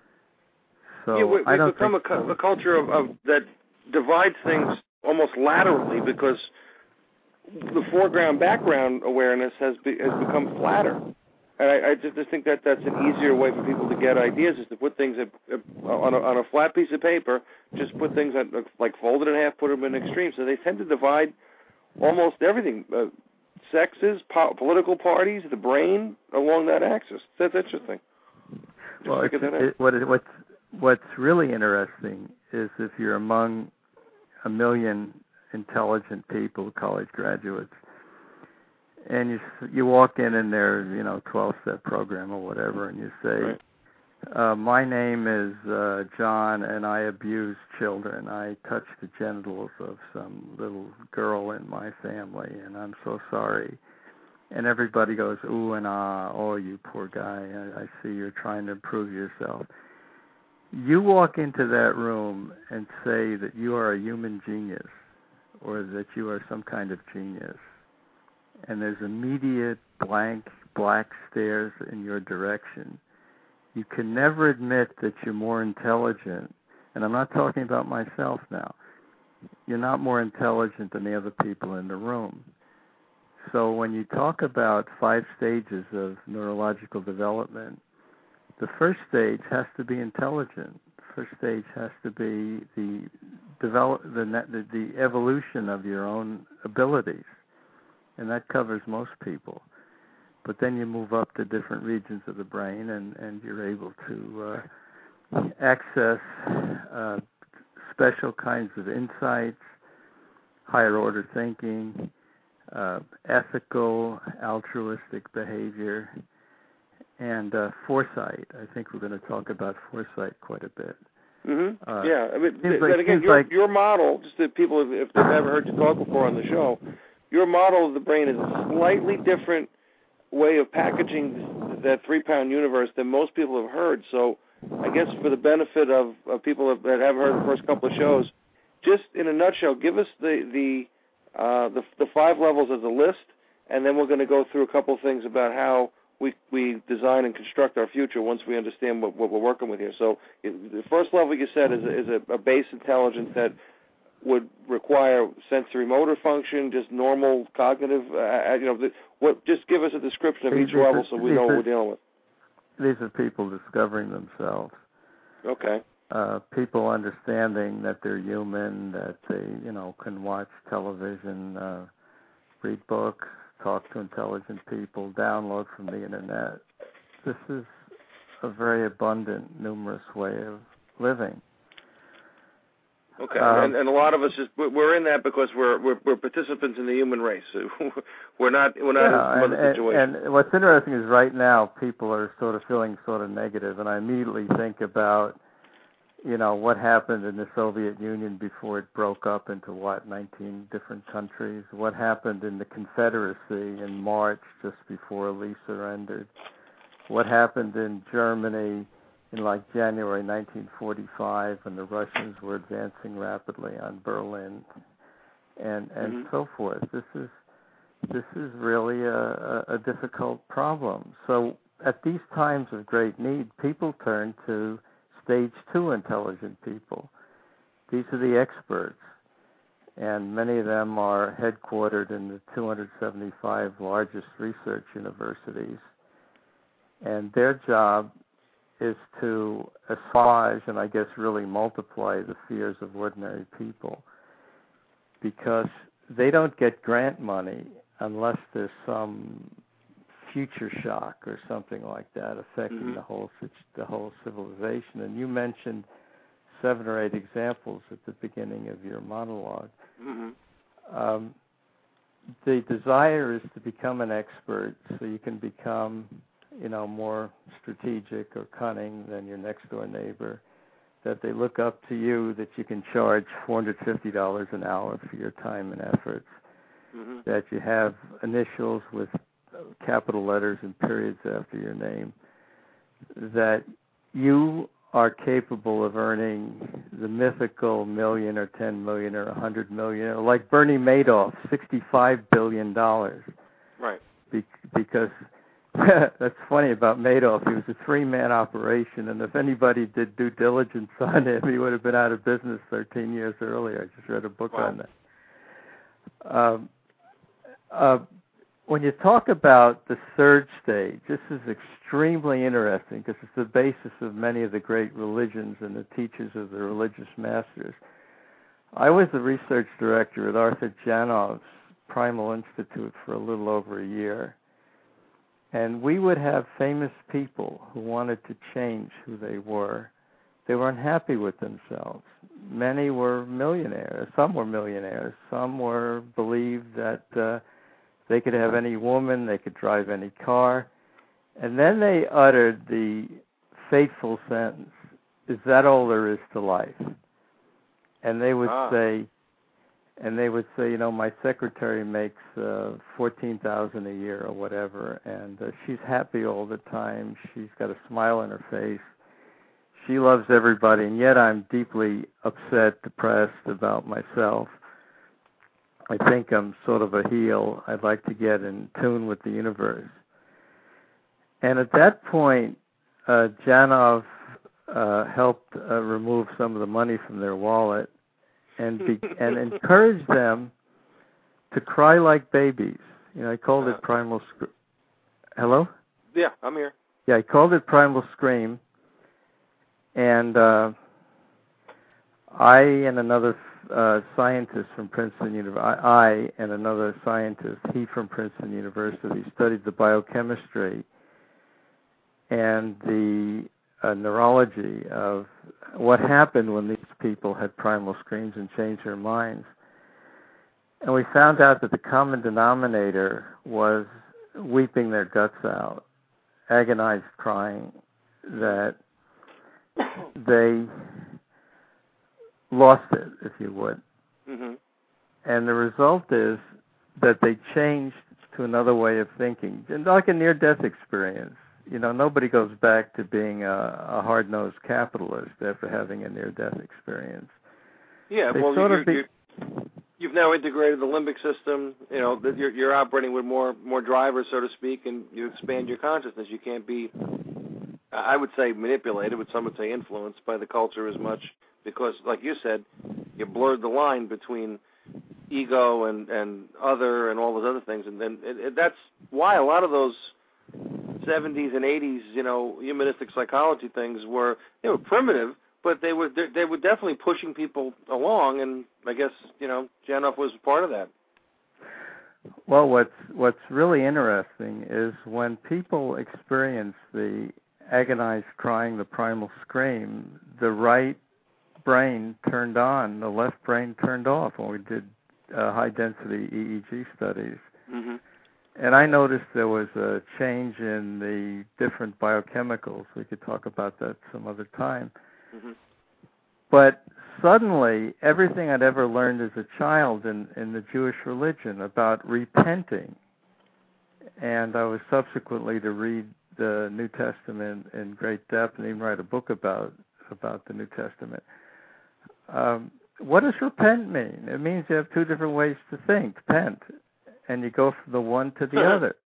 So yeah, we, we've I don't become think a, a culture of, of that divides things almost laterally because the foreground background awareness has be, has become flatter, and I, I just think that that's an easier way for people to get ideas is to put things at, on a, on a flat piece of paper, just put things on, like fold it in half, put them in extremes. So they tend to divide almost everything, uh, sexes, po- political parties, the brain along that axis. That's interesting. Just well, it's, it, what it, what's what's really interesting is if you're among a million intelligent people, college graduates, and you you walk in in their you know twelve-step program or whatever, and you say, right. uh, "My name is uh, John, and I abuse children. I touched the genitals of some little girl in my family, and I'm so sorry." And everybody goes, "Ooh and ah, oh, you poor guy. I, I see you're trying to improve yourself." You walk into that room and say that you are a human genius, or that you are some kind of genius, and there's immediate blank black stares in your direction. You can never admit that you're more intelligent, and I'm not talking about myself now. You're not more intelligent than the other people in the room. So when you talk about five stages of neurological development, the first stage has to be intelligent. The first stage has to be the develop the, the the evolution of your own abilities, and that covers most people. But then you move up to different regions of the brain, and, and you're able to uh, access uh, special kinds of insights, higher order thinking, uh, ethical, altruistic behavior, and uh, foresight. I think we're going to talk about foresight quite a bit. Mm-hmm. Uh, yeah, I mean, like, but again, your, like, your model, just that people, if, if they've never heard you talk before on the show, your model of the brain is a slightly different way of packaging that three-pound universe than most people have heard. So I guess for the benefit of, of people that haven't heard the first couple of shows, just in a nutshell, give us the the uh, the, the five levels as a list, and then we're going to go through a couple of things about how we we design and construct our future once we understand what, what we're working with here. So the first level you said is a, is a, a base intelligence that would require sensory motor function, just normal cognitive. Uh, you know, the, what? Just give us a description of each these level are, so we know what we're dealing with. These are people discovering themselves. Okay. Uh, people understanding that they're human, that they, you know, can watch television, uh, read books, talk to intelligent people, download from the internet. This is a very abundant, numerous way of living. Okay, um, and, and a lot of us just we're in that because we're we're, we're participants in the human race. we're not we're not yeah, in some and, other situation. And what's interesting is right now people are sort of feeling sort of negative, and I immediately think about, you know, what happened in the Soviet Union before it broke up into, what, nineteen different countries? What happened in the Confederacy in March just before Lee surrendered? What happened in Germany in, like, January nineteen forty-five when the Russians were advancing rapidly on Berlin, and and mm-hmm. so forth? This is this is really a, a, a difficult problem. So at these times of great need, people turn to stage two intelligent people. These are the experts, and many of them are headquartered in the two hundred seventy-five largest research universities, and their job is to assuage and I guess really multiply the fears of ordinary people, because they don't get grant money unless there's some future shock or something like that affecting mm-hmm. the whole the whole civilization. And you mentioned seven or eight examples at the beginning of your monologue. Mm-hmm. Um, the desire is to become an expert so you can become, you know, more strategic or cunning than your next door neighbor, that they look up to you, that you can charge four hundred fifty dollars an hour for your time and efforts, mm-hmm. that you have initials with capital letters and periods after your name, that you are capable of earning the mythical million or ten million or a hundred million, or like Bernie Madoff, sixty-five billion dollars. Right. Be- because that's funny about Madoff. He was a three-man operation, and if anybody did due diligence on him, he would have been out of business thirteen years earlier. I just read a book wow. on that. Um, uh, When you talk about the third stage, this is extremely interesting because it's the basis of many of the great religions and the teachers of the religious masters. I was the research director at Arthur Janov's Primal Institute for a little over a year, and we would have famous people who wanted to change who they were. They were unhappy with themselves. Many were millionaires. Some were millionaires. Some were believed that uh, they could have any woman, they could drive any car. And then they uttered the fateful sentence, is that all there is to life? And they would ah. say, and they would say, you know, my secretary makes uh, fourteen thousand dollars a year or whatever, and uh, she's happy all the time. She's got a smile on her face. She loves everybody, and yet I'm deeply upset, depressed about myself. I think I'm sort of a heel. I'd like to get in tune with the universe. And at that point, uh, Janov uh, helped uh, remove some of the money from their wallet and be, and encouraged them to cry like babies. You know, I called it primal scream. Hello? Yeah, I'm here. Yeah, I called it primal scream. And uh, I and another uh, scientist from Princeton University, I and another scientist, he from Princeton University, studied the biochemistry and the uh, neurology of what happened when these people had primal screams and changed their minds. And we found out that the common denominator was weeping their guts out, agonized crying, that they lost it, if you would. Mm-hmm. And the result is that they changed to another way of thinking, and like a near-death experience. You know, nobody goes back to being a, a hard-nosed capitalist after having a near-death experience. Yeah, they well, sort you're, of be- you're, you've now integrated the limbic system. You know, that you're, you're operating with more more drivers, so to speak, and you expand your consciousness. You can't be, I would say, manipulated, but some would say influenced by the culture as much, because, like you said, you blurred the line between ego and, and other and all those other things, and then it, it, that's why a lot of those seventies and eighties, you know, humanistic psychology things were, they were primitive, but they were they, they were definitely pushing people along, and I guess, you know, Janov was part of that. Well, what's what's really interesting is when people experience the agonized crying, the primal scream, the right brain turned on, the left brain turned off when we did uh, high-density E E G studies. Mm-hmm. And I noticed there was a change in the different biochemicals. We could talk about that some other time. Mm-hmm. But suddenly, everything I'd ever learned as a child in, in the Jewish religion about repenting, and I was subsequently to read the New Testament in great depth and even write a book about about the New Testament. Um, what does repent mean? It means you have two different ways to think, pent, and you go from the one to the other.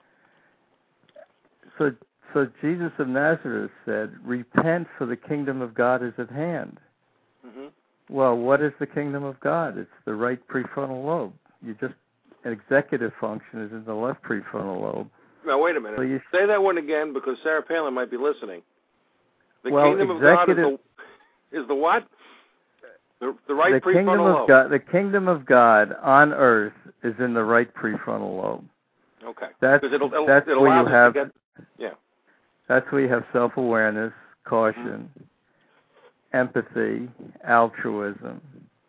So, so Jesus of Nazareth said, repent, for the kingdom of God is at hand. Mm-hmm. Well, what is the kingdom of God? It's the right prefrontal lobe. You just, executive function is in the left prefrontal lobe. Now, wait a minute. So you, Say that one again, because Sarah Palin might be listening. The well, kingdom of God is executive, the, is the what? The, the right the prefrontal kingdom lobe. of God, the kingdom of God on earth is in the right prefrontal lobe. Okay. That's, it'll, it'll, that's it where you us have, to get, yeah. That's where you have self-awareness, caution, mm-hmm. empathy, altruism,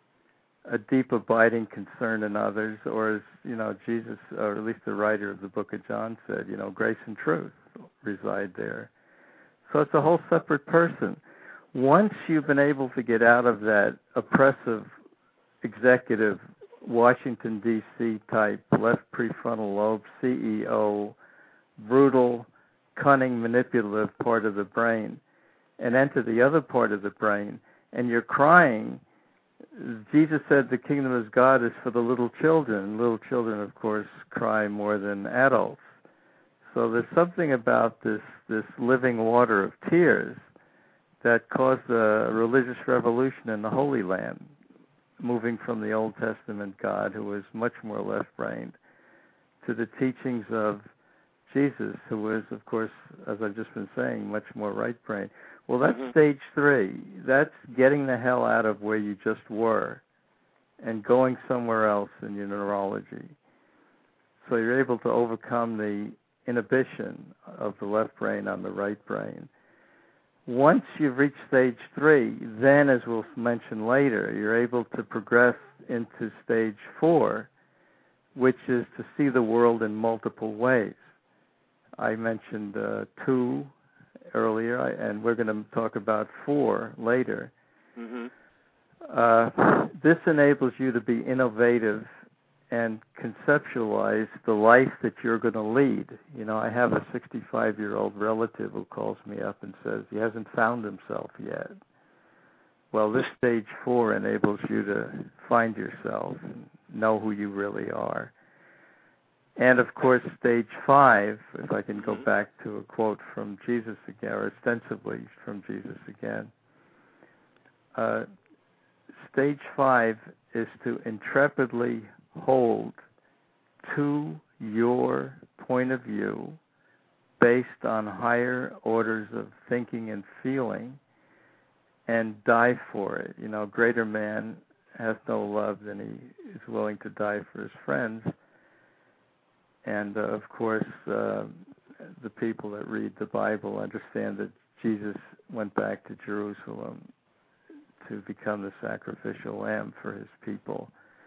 a deep abiding concern in others, or as, you know, Jesus, or at least the writer of the book of John said, you know, grace and truth reside there. So it's a whole separate person. Once you've been able to get out of that oppressive executive Washington, D C type left prefrontal lobe, C E O, brutal, cunning, manipulative part of the brain, and enter the other part of the brain, and you're crying, Jesus said the kingdom of God is for the little children. Little children, of course, cry more than adults. So there's something about this, this living water of tears that caused a religious revolution in the Holy Land, moving from the Old Testament God, who was much more left-brained, to the teachings of Jesus, who was, of course, as I've just been saying, much more right-brained. Well, that's mm-hmm. stage three. That's getting the hell out of where you just were and going somewhere else in your neurology. So you're able to overcome the inhibition of the left brain on the right brain. Once you've reached stage three, then, as we'll mention later, you're able to progress into stage four, which is to see the world in multiple ways. I mentioned uh, two earlier, and we're going to talk about four later. Mm-hmm. Uh, this enables you to be innovative and conceptualize the life that you're going to lead. You know, I have a sixty-five-year-old relative who calls me up and says he hasn't found himself yet. Well, this stage four enables you to find yourself and know who you really are. And, of course, stage five, if I can go back to a quote from Jesus again, or ostensibly from Jesus again, uh, stage five is to intrepidly hold to your point of view based on higher orders of thinking and feeling and die for it. You know, greater man hath no love than he is willing to die for his friends. And, uh, of course, uh, the people that read the Bible understand that Jesus went back to Jerusalem to become the sacrificial lamb for his people.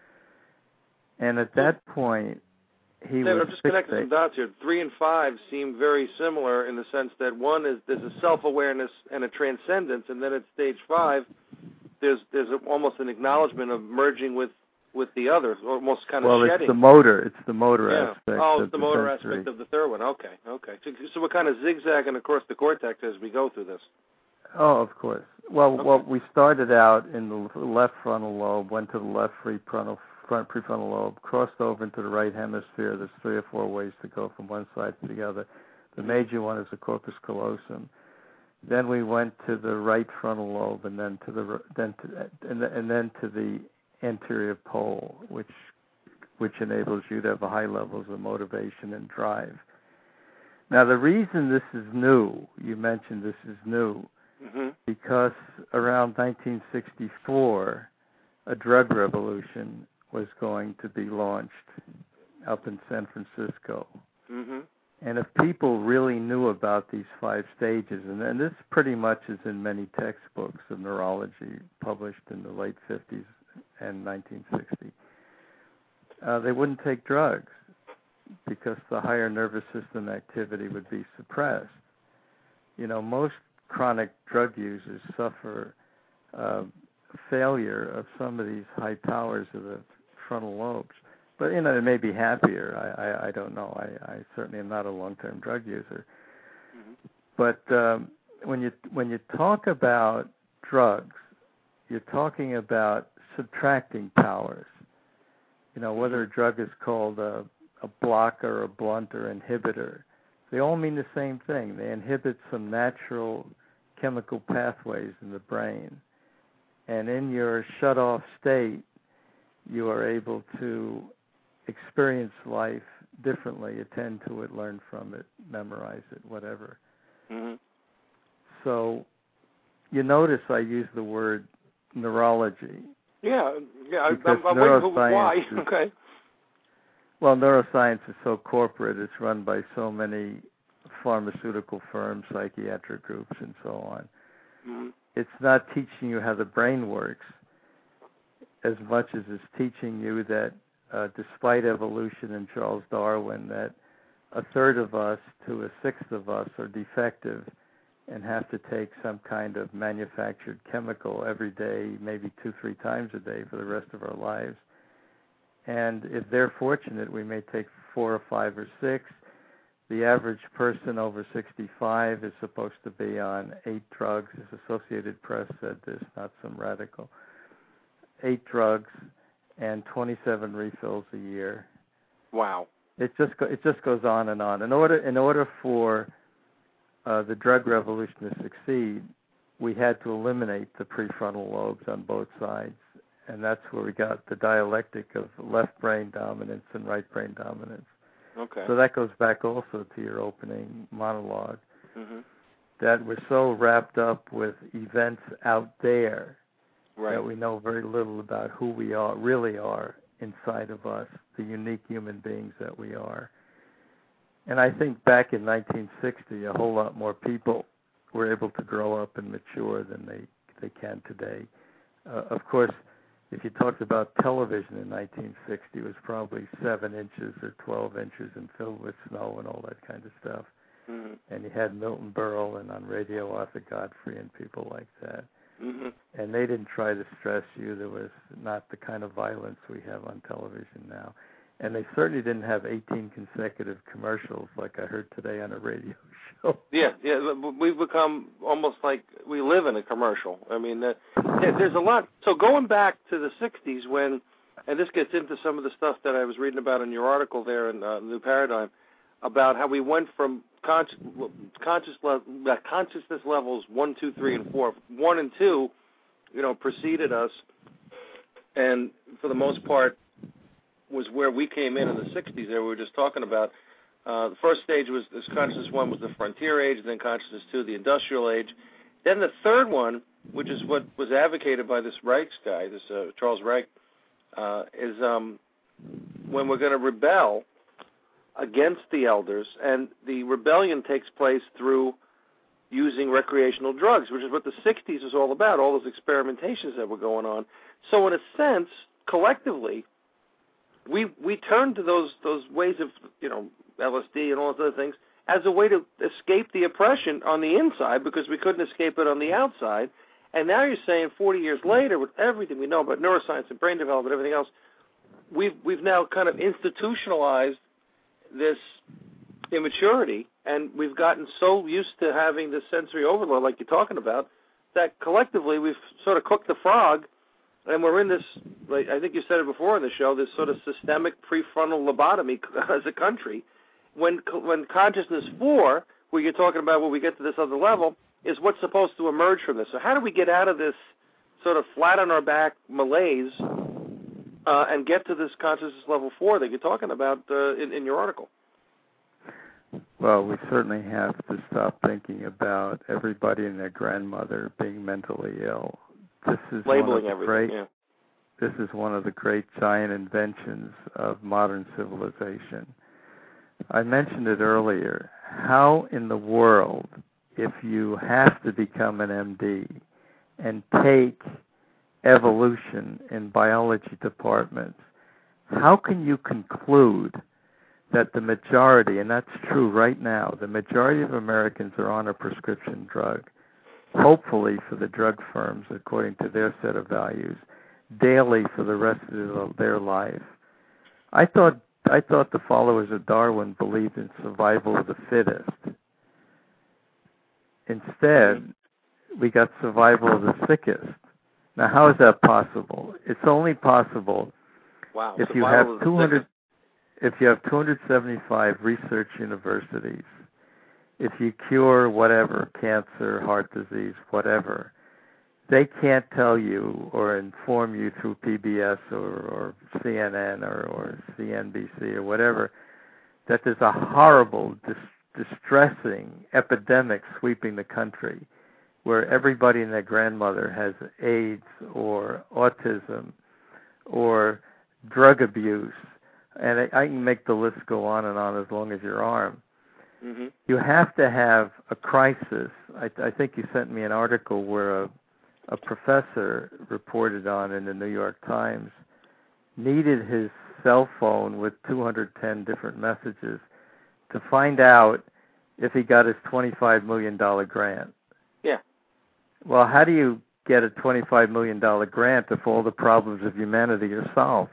And at that point, he David, was I'm just connecting some dots here. Three and five seem very similar in the sense that one is there's a self-awareness and a transcendence, and then at stage five, there's there's a, almost an acknowledgement of merging with, with the other, almost kind of well, shedding. Well, it's the motor. It's the motor yeah. aspect. Oh, of it's the, the motor sensory. aspect of the third one. Okay, okay. So, so we're kind of zigzagging across the cortex as we go through this. Oh, of course. Well, okay. well, we started out in the left frontal lobe, went to the left prefrontal front prefrontal lobe, crossed over into the right hemisphere. There's three or four ways to go from one side to the other. The major one is the corpus callosum. Then we went to the right frontal lobe, and then to the then to, and, and then to the anterior pole, which which enables you to have high levels of motivation and drive. Now, the reason this is new, you mentioned this is new, mm-hmm. because around nineteen sixty-four, a drug revolution was going to be launched up in San Francisco. Mm-hmm. And if people really knew about these five stages, and, and this pretty much is in many textbooks of neurology published in the late fifties and nineteen sixty, uh, they wouldn't take drugs because the higher nervous system activity would be suppressed. You know, most chronic drug users suffer uh, failure of some of these high powers of the frontal lobes. But, you know, they may be happier. I, I, I don't know. I, I certainly am not a long-term drug user. Mm-hmm. But um, when you when you talk about drugs, you're talking about subtracting powers. You know, whether a drug is called a, a blocker, a blunt, or inhibitor, they all mean the same thing. They inhibit some natural chemical pathways in the brain. And in your shut-off state, you are able to experience life differently, attend to it, learn from it, memorize it, whatever. Mm-hmm. So you notice I use the word neurology. Yeah, yeah, I, I'm, I'm waiting for why. Is, okay. Well, neuroscience is so corporate. It's run by so many pharmaceutical firms, psychiatric groups, and so on. Mm-hmm. It's not teaching you how the brain works as much as it's teaching you that uh, despite evolution and Charles Darwin, that a third of us to a sixth of us are defective and have to take some kind of manufactured chemical every day, maybe two, three times a day for the rest of our lives. And if they're fortunate, we may take four or five or six. The average person over sixty-five is supposed to be on eight drugs. The Associated Press said this, not some radical. Eight drugs and twenty-seven refills a year. Wow. It just go, it just goes on and on. In order in order for uh, the drug revolution to succeed, we had to eliminate the prefrontal lobes on both sides, and that's where we got the dialectic of left brain dominance and right brain dominance. Okay. So that goes back also to your opening monologue, mm-hmm. that we're so wrapped up with events out there right. that we know very little about who we are, really are inside of us, the unique human beings that we are. And I think back in nineteen sixty, a whole lot more people were able to grow up and mature than they, they can today. Uh, of course, if you talked about television in nineteen sixty, it was probably seven inches or twelve inches and filled with snow and all that kind of stuff. Mm-hmm. And you had Milton Berle and on radio Arthur Godfrey and people like that. Mm-hmm. And they didn't try to stress you. There was not the kind of violence we have on television now. And they certainly didn't have eighteen consecutive commercials like I heard today on a radio show. Yeah, yeah, we've become almost like we live in a commercial. I mean, uh, there's a lot. So going back to the sixties when, and this gets into some of the stuff that I was reading about in your article there in uh, New Paradigm, about how we went from conscious, conscious le- consciousness levels one, two, three, and four. One and two, you know, preceded us, and for the most part, was where we came in in the sixties. There we were just talking about. Uh, the first stage was this consciousness one was the frontier age, then consciousness two, the industrial age. Then the third one, which is what was advocated by this Reich guy, this uh, Charles Reich, uh, is um, when we're going to rebel against the elders, and the rebellion takes place through using recreational drugs, which is what the sixties was all about, all those experimentations that were going on. So in a sense, collectively, we we turned to those those ways of, you know, L S D and all those other things as a way to escape the oppression on the inside because we couldn't escape it on the outside. And now you're saying forty years later, with everything we know about neuroscience and brain development and everything else, we've we've now kind of institutionalized this immaturity, and we've gotten so used to having this sensory overload like you're talking about that collectively we've sort of cooked the frog, and we're in this, like I think you said it before in the show, this sort of systemic prefrontal lobotomy as a country. When when consciousness four, where you're talking about when we get to this other level, is what's supposed to emerge from this. So how do we get out of this sort of flat on our back malaise uh, and get to this consciousness level four that you're talking about uh, in, in your article? Well, we certainly have to stop thinking about everybody and their grandmother being mentally ill. This is labeling one of the everything. Great, yeah. This is one of the great giant inventions of modern civilization. I mentioned it earlier. How in the world, if you have to become an M D and take evolution in biology departments, how can you conclude that the majority, and that's true right now, the majority of Americans are on a prescription drug, hopefully for the drug firms, according to their set of values, daily for the rest of their life? I thought I thought the followers of Darwin believed in survival of the fittest. Instead, we got survival of the sickest. Now, how is that possible? It's only possible wow. if you survival have two hundred. If you have two hundred seventy-five research universities, if you cure whatever, cancer, heart disease, whatever, they can't tell you or inform you through P B S or, or C N N or, or C N B C or whatever that there's a horrible, dis- distressing epidemic sweeping the country where everybody and their grandmother has AIDS or autism or drug abuse. And I, I can make the list go on and on as long as your arm. Mm-hmm. You have to have a crisis. I, I think you sent me an article where a, a professor reported on in the New York Times needed his cell phone with two hundred ten different messages to find out if he got his twenty-five million dollars grant. Yeah. Well, how do you get a twenty-five million dollars grant if all the problems of humanity are solved?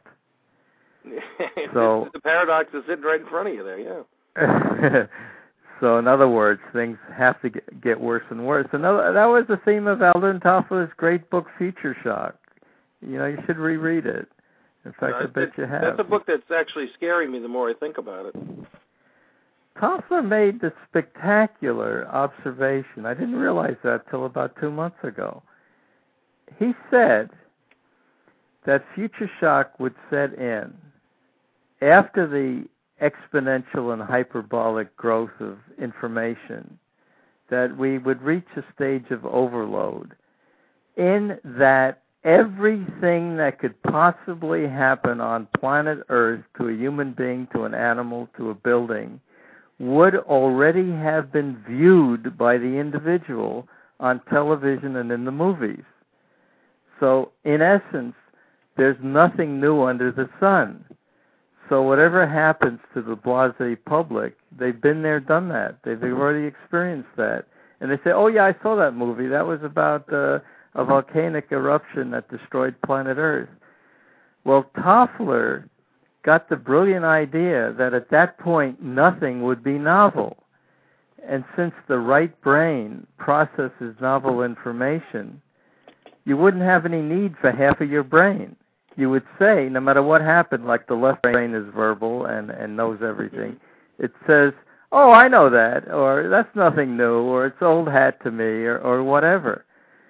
So the paradox is sitting right in front of you there, yeah. So in other words, things have to get, get worse and worse. Another that was the theme of Alden Toffler's great book, Future Shock. You know, you should reread it. In fact, no, I bet it, you have. That's a book that's actually scaring me the more I think about it. Toffler made this spectacular observation. I didn't realize that till about two months ago. He said that future shock would set in after the exponential and hyperbolic growth of information, that we would reach a stage of overload in that everything that could possibly happen on planet Earth to a human being, to an animal, to a building, would already have been viewed by the individual on television and in the movies. So, in essence, there's nothing new under the sun. So whatever happens to the blasé public, they've been there, done that. They've already experienced that. And they say, oh, yeah, I saw that movie. That was about uh, a volcanic eruption that destroyed planet Earth. Well, Toffler got the brilliant idea that at that point nothing would be novel. And since the right brain processes novel information, you wouldn't have any need for half of your brain. You would say, no matter what happened, like the left brain is verbal and, and knows everything, it says, oh, I know that, or that's nothing new, or it's old hat to me, or, or whatever.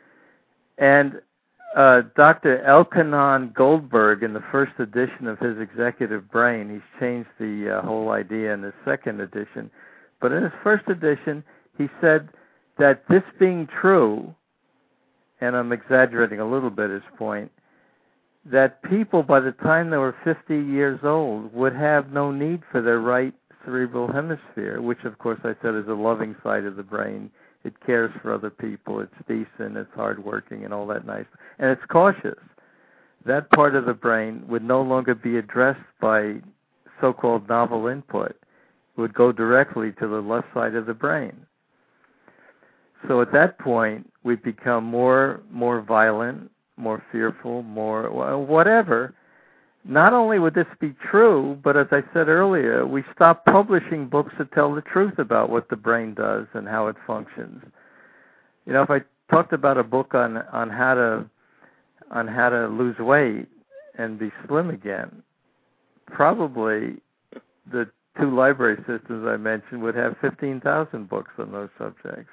And uh, Doctor Elkanan Goldberg, in the first edition of his Executive Brain, he's changed the uh, whole idea in his second edition, but in his first edition, he said that this being true, and I'm exaggerating a little bit his point, that people by the time they were fifty years old would have no need for their right cerebral hemisphere, which of course I said is a loving side of the brain It cares for other people. It's decent. It's hardworking and all that nice. And it's cautious. That part of the brain would no longer be addressed by so-called novel input. It would go directly to the left side of the brain. So at that point, we become more more violent, more fearful, more whatever. Not only would this be true, but as I said earlier, we stop publishing books that tell the truth about what the brain does and how it functions. You know, if I talked about a book on, on how to on how to lose weight and be slim again, probably the two library systems I mentioned would have fifteen thousand books on those subjects.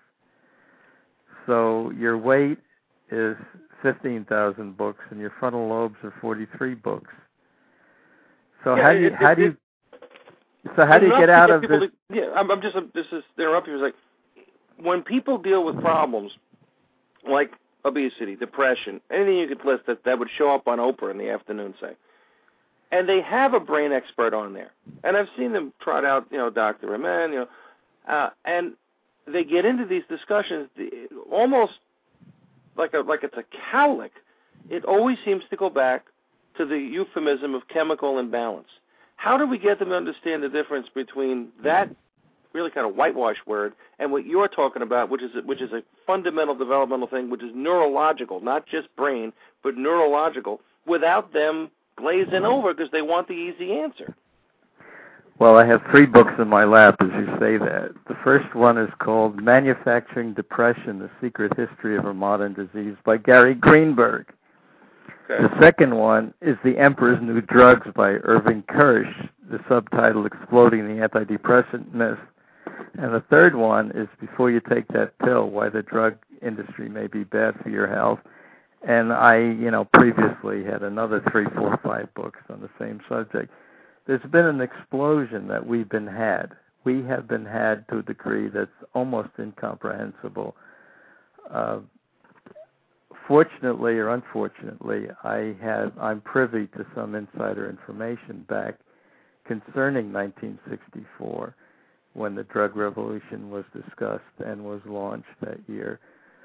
So your weight is fifteen thousand books, and your frontal lobes are forty-three books. So yeah, how do you it, how it, do you it, so how do you get out of this? To, yeah, I'm, I'm just this is interrupting. It's like when people deal with problems like obesity, depression, anything you could list that that would show up on Oprah in the afternoon, say, and they have a brain expert on there, and I've seen them trot out, you know, Doctor Amen, you know, uh, and they get into these discussions almost like a like it's a cowlick. It always seems to go back to the euphemism of chemical imbalance. How do we get them to understand the difference between that really kind of whitewash word and what you're talking about, which is a, which is a fundamental developmental thing, which is neurological, not just brain, but neurological, without them glazing over because they want the easy answer? Well, I have three books in my lap as you say that. The first one is called Manufacturing Depression, The Secret History of a Modern Disease by Gary Greenberg. Okay. The second one is The Emperor's New Drugs by Irving Kirsch, the subtitle Exploding the Antidepressant Myth. And the third one is Before You Take That Pill, Why the Drug Industry May Be Bad for Your Health. And I, you know, previously had another three, four, five books on the same subject. There's been an explosion that we've been had. We have been had to a degree that's almost incomprehensible. Uh, fortunately or unfortunately, I have I'm privy to some insider information back concerning nineteen sixty-four, when the drug revolution was discussed and was launched that year.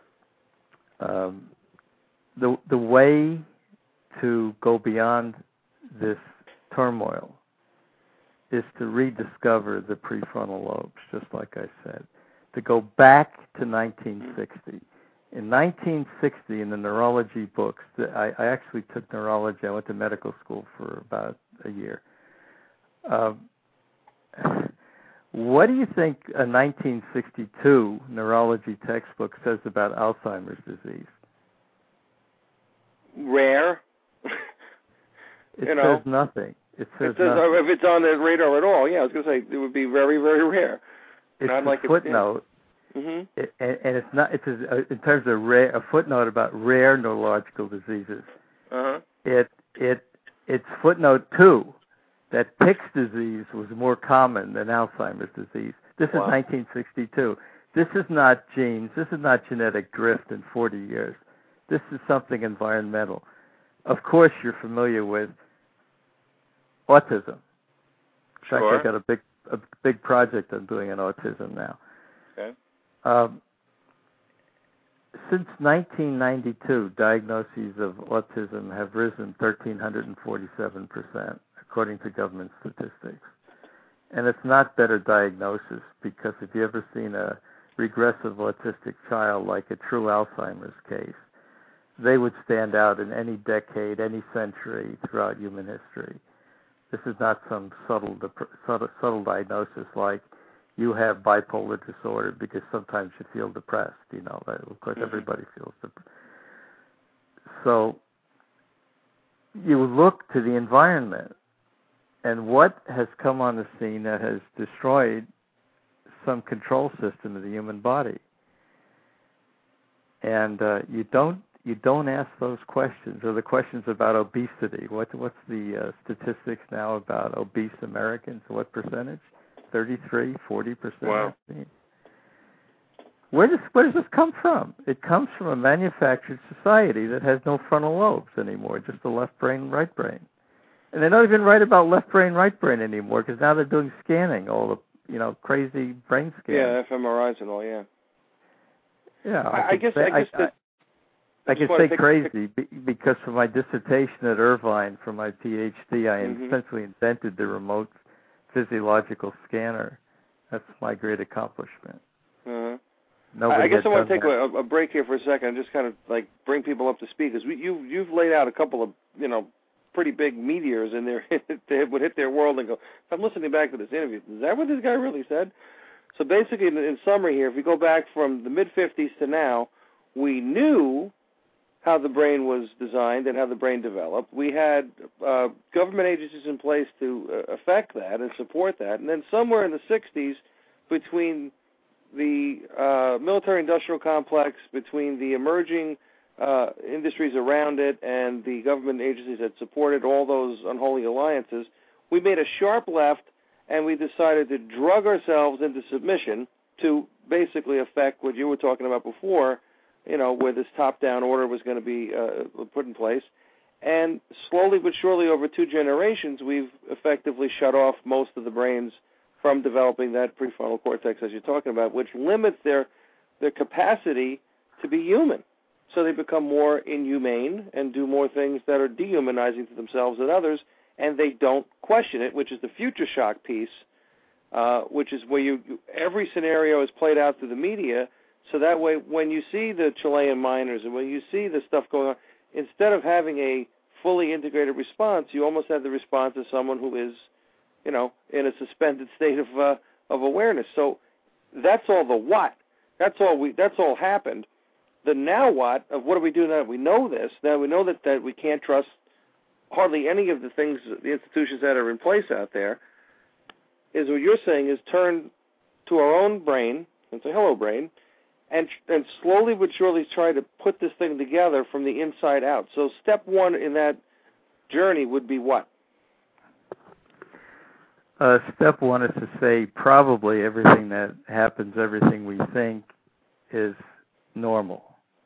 Um, the the way to go beyond this turmoil is to rediscover the prefrontal lobes, just like I said, to go back to nineteen sixty. In nineteen sixty, in the neurology books, I, I actually took neurology. I went to medical school for about a year. Uh, what do you think a nineteen sixty-two neurology textbook says about Alzheimer's disease? Rare. It you know. says nothing. It says, it says nothing. If it's on the radar at all, yeah, I was going to say it would be very, very rare. It's not a like footnote, it, mm-hmm. it, and, and it's not. It's a, in terms of rare, a footnote about rare neurological diseases. Uh-huh. It it it's footnote two that Pick's disease was more common than Alzheimer's disease. This wow. is nineteen sixty-two. This is not genes. This is not genetic drift in forty years. This is something environmental. Of course, you're familiar with autism. In fact, Sure. I got a big a big project I'm doing on autism now. Okay. Um, since nineteen ninety-two, diagnoses of autism have risen one thousand three hundred forty-seven percent, according to government statistics. And it's not better diagnosis, because if you've ever seen a regressive autistic child like a true Alzheimer's case, they would stand out in any decade, any century throughout human history. This is not some subtle, subtle, subtle diagnosis like you have bipolar disorder because sometimes you feel depressed. You know, of course, everybody feels depressed. So you look to the environment, and what has come on the scene that has destroyed some control system of the human body. And uh, you don't you don't ask those questions, or the questions about obesity. What what's the uh, statistics now about obese Americans? What percentage? thirty-three, forty percent. Wow. Where does where does this come from? It comes from a manufactured society that has no frontal lobes anymore, just the left brain, right brain. And they don't even write about left brain, right brain anymore, because now they're doing scanning, all the you know crazy brain scans. Yeah, fMRIs and all, yeah. Yeah, I, I, I guess say, I guess I, that. I, I just can wanna say take- crazy be- because for my dissertation at Irvine, for my PhD, I Mhm. essentially invented the remote physiological scanner. That's my great accomplishment. Uh-huh. Nobody I guess had I want to done take that. a, a break here for a second and just kind of like bring people up to speed because you you've laid out a couple of you know pretty big meteors in there that would hit their world and go. If I'm listening back to this interview, is that what this guy really said? So basically, in, in summary here, if we go back from the mid fifties to now, we knew how the brain was designed and how the brain developed. We had uh, government agencies in place to uh, affect that and support that. And then somewhere in the sixties, between the uh, military-industrial complex, between the emerging uh, industries around it and the government agencies that supported all those unholy alliances, we made a sharp left and we decided to drug ourselves into submission to basically affect what you were talking about before, you know, where this top-down order was going to be uh, put in place. And slowly but surely, over two generations, we've effectively shut off most of the brains from developing that prefrontal cortex, as you're talking about, which limits their their capacity to be human. So they become more inhumane and do more things that are dehumanizing to themselves and others, and they don't question it, which is the future shock piece, uh, which is where you, you every scenario is played out through the media. So that way, when you see the Chilean miners and when you see the stuff going on, instead of having a fully integrated response, you almost have the response of someone who is, you know, in a suspended state of uh, of awareness. So that's all the what. That's all we. That's all happened. The now what of what do we do now that we know this? Now we know that, that we can't trust hardly any of the things, the institutions that are in place out there. Is what you're saying is turn to our own brain and say, hello, brain, and and slowly but surely try to put this thing together from the inside out. So step one in that journey would be what? Uh, step one is to say probably everything that happens, everything we think is normal.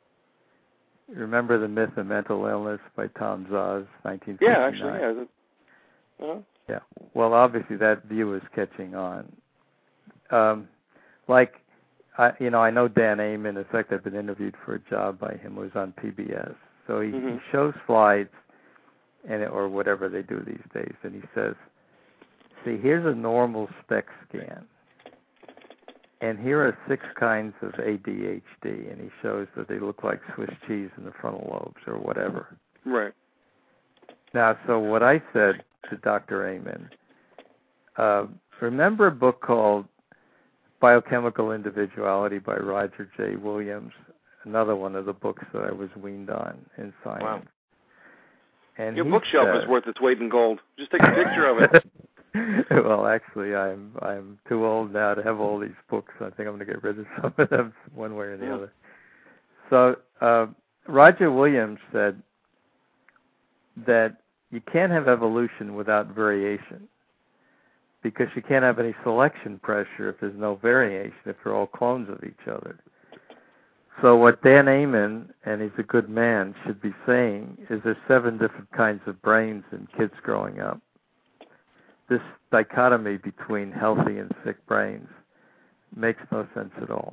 Remember The Myth of Mental Illness by Tom Szasz, nineteen fifty-nine? Yeah, actually, yeah. Is it, uh-huh. Yeah. Well, obviously that view is catching on. Um, like, I, you know, I know Dan Amen. In fact, I've been interviewed for a job by him. It was on P B S. So he, Mm-hmm. he shows slides, and or whatever they do these days, and he says, see, here's a normal SPECT scan. And here are six kinds of A D H D, and he shows that they look like Swiss cheese in the frontal lobes or whatever. Right. Now, so what I said to Doctor Amen, uh, remember a book called Biochemical Individuality by Roger J. Williams, another one of the books that I was weaned on in science. Wow. And Your he bookshelf said, is worth its weight in gold. Just take a picture of it. Well, actually, I'm I'm too old now to have all these books. I think I'm going to get rid of some of them one way or the Yeah. other. So uh, Roger Williams said that you can't have evolution without variation because you can't have any selection pressure if there's no variation, if they're all clones of each other. So what Dan Amen, and he's a good man, should be saying is there's seven different kinds of brains in kids growing up. This dichotomy between healthy and sick brains makes no sense at all.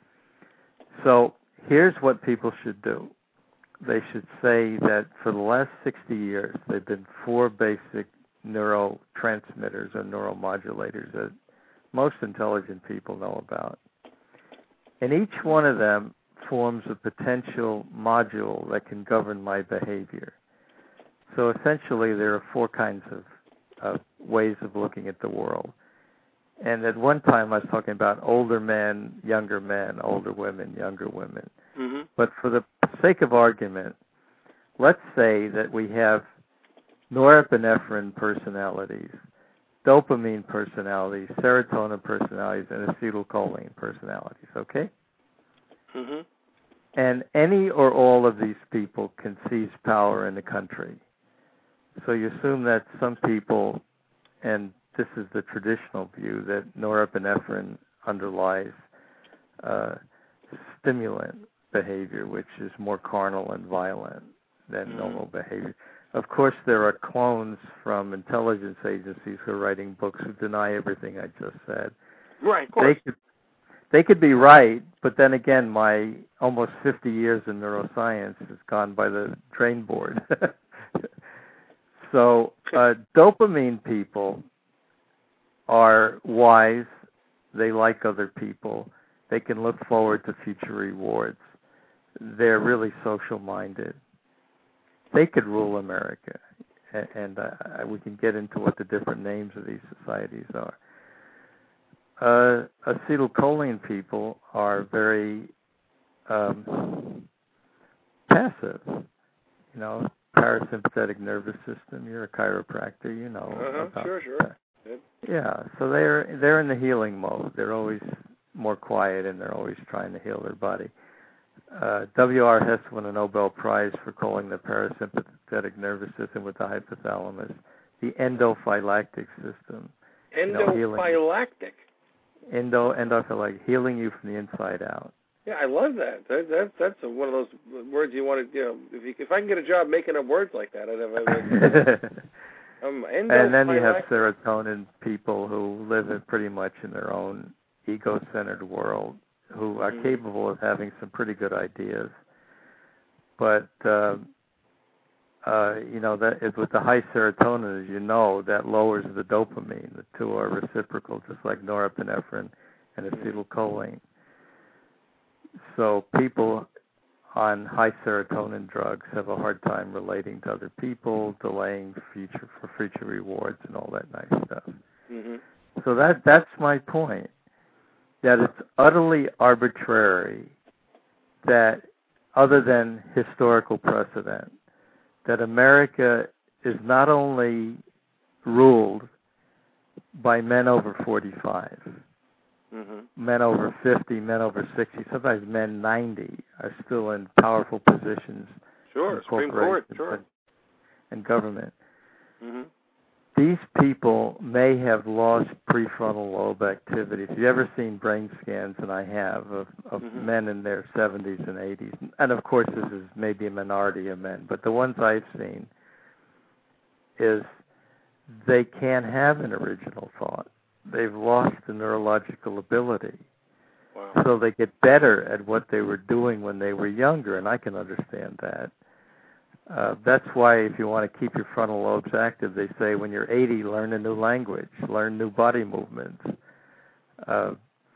So here's what people should do. They should say that for the last sixty years, there have been four basic neurotransmitters or neuromodulators that most intelligent people know about. And each one of them forms a potential module that can govern my behavior. So essentially, there are four kinds of Uh, ways of looking at the world. And at one time I was talking about older men, younger men, older women, younger women. Mm-hmm. But for the sake of argument, let's say that we have norepinephrine personalities, dopamine personalities, serotonin personalities, and acetylcholine personalities, okay? Mm-hmm. And any or all of these people can seize power in the country. So you assume that some people, and this is the traditional view, that norepinephrine underlies uh, stimulant behavior, which is more carnal and violent than mm. normal behavior. Of course, there are clones from intelligence agencies who are writing books who deny everything I just said. Right, of course. They could, they could be right, but then again, my almost fifty years in neuroscience has gone by the drain board. So uh, dopamine people are wise. They like other people. They can look forward to future rewards. They're really social-minded. They could rule America, and, and uh, we can get into what the different names of these societies are. Uh, acetylcholine people are very um, passive, you know, parasympathetic nervous system. You're a chiropractor, you know. Uh-huh, about sure, sure. that. Yeah, so they're they're in the healing mode. They're always more quiet, and they're always trying to heal their body. Uh, W R Hess won a Nobel Prize for calling the parasympathetic nervous system with the hypothalamus the endophylactic system. Endophylactic. You know, endo endophylactic, healing you from the inside out. Yeah, I love that. that, that that's a, one of those words you want to, you know, if, you, if I can get a job making up words like that, I'd have. I'd, um, and then you have serotonin people who live in pretty much in their own ego-centered world, who are mm-hmm. capable of having some pretty good ideas. But, uh, uh, you know, that is with the high serotonin, as you know, that lowers the dopamine. The two are reciprocal, just like norepinephrine and acetylcholine. So people on high serotonin drugs have a hard time relating to other people, delaying future for future rewards and all that nice stuff. Mm-hmm. So that that's my point, that it's utterly arbitrary that, other than historical precedent, that America is not only ruled by men over forty-five, mm-hmm. men over fifty, men over sixty, sometimes men ninety are still in powerful positions. Sure, in Supreme Court, sure. And, and government. Mm-hmm. These people may have lost prefrontal lobe activity. If you've ever seen brain scans, and I have, of, of mm-hmm. men in their seventies and eighties, and of course this is maybe a minority of men, but the ones I've seen is they can't have an original thought. They've lost the neurological ability. Wow. So they get better at what they were doing when they were younger, and I can understand that. Uh, that's why if you want to keep your frontal lobes active, they say when you're eighty, learn a new language, learn new body movements, uh,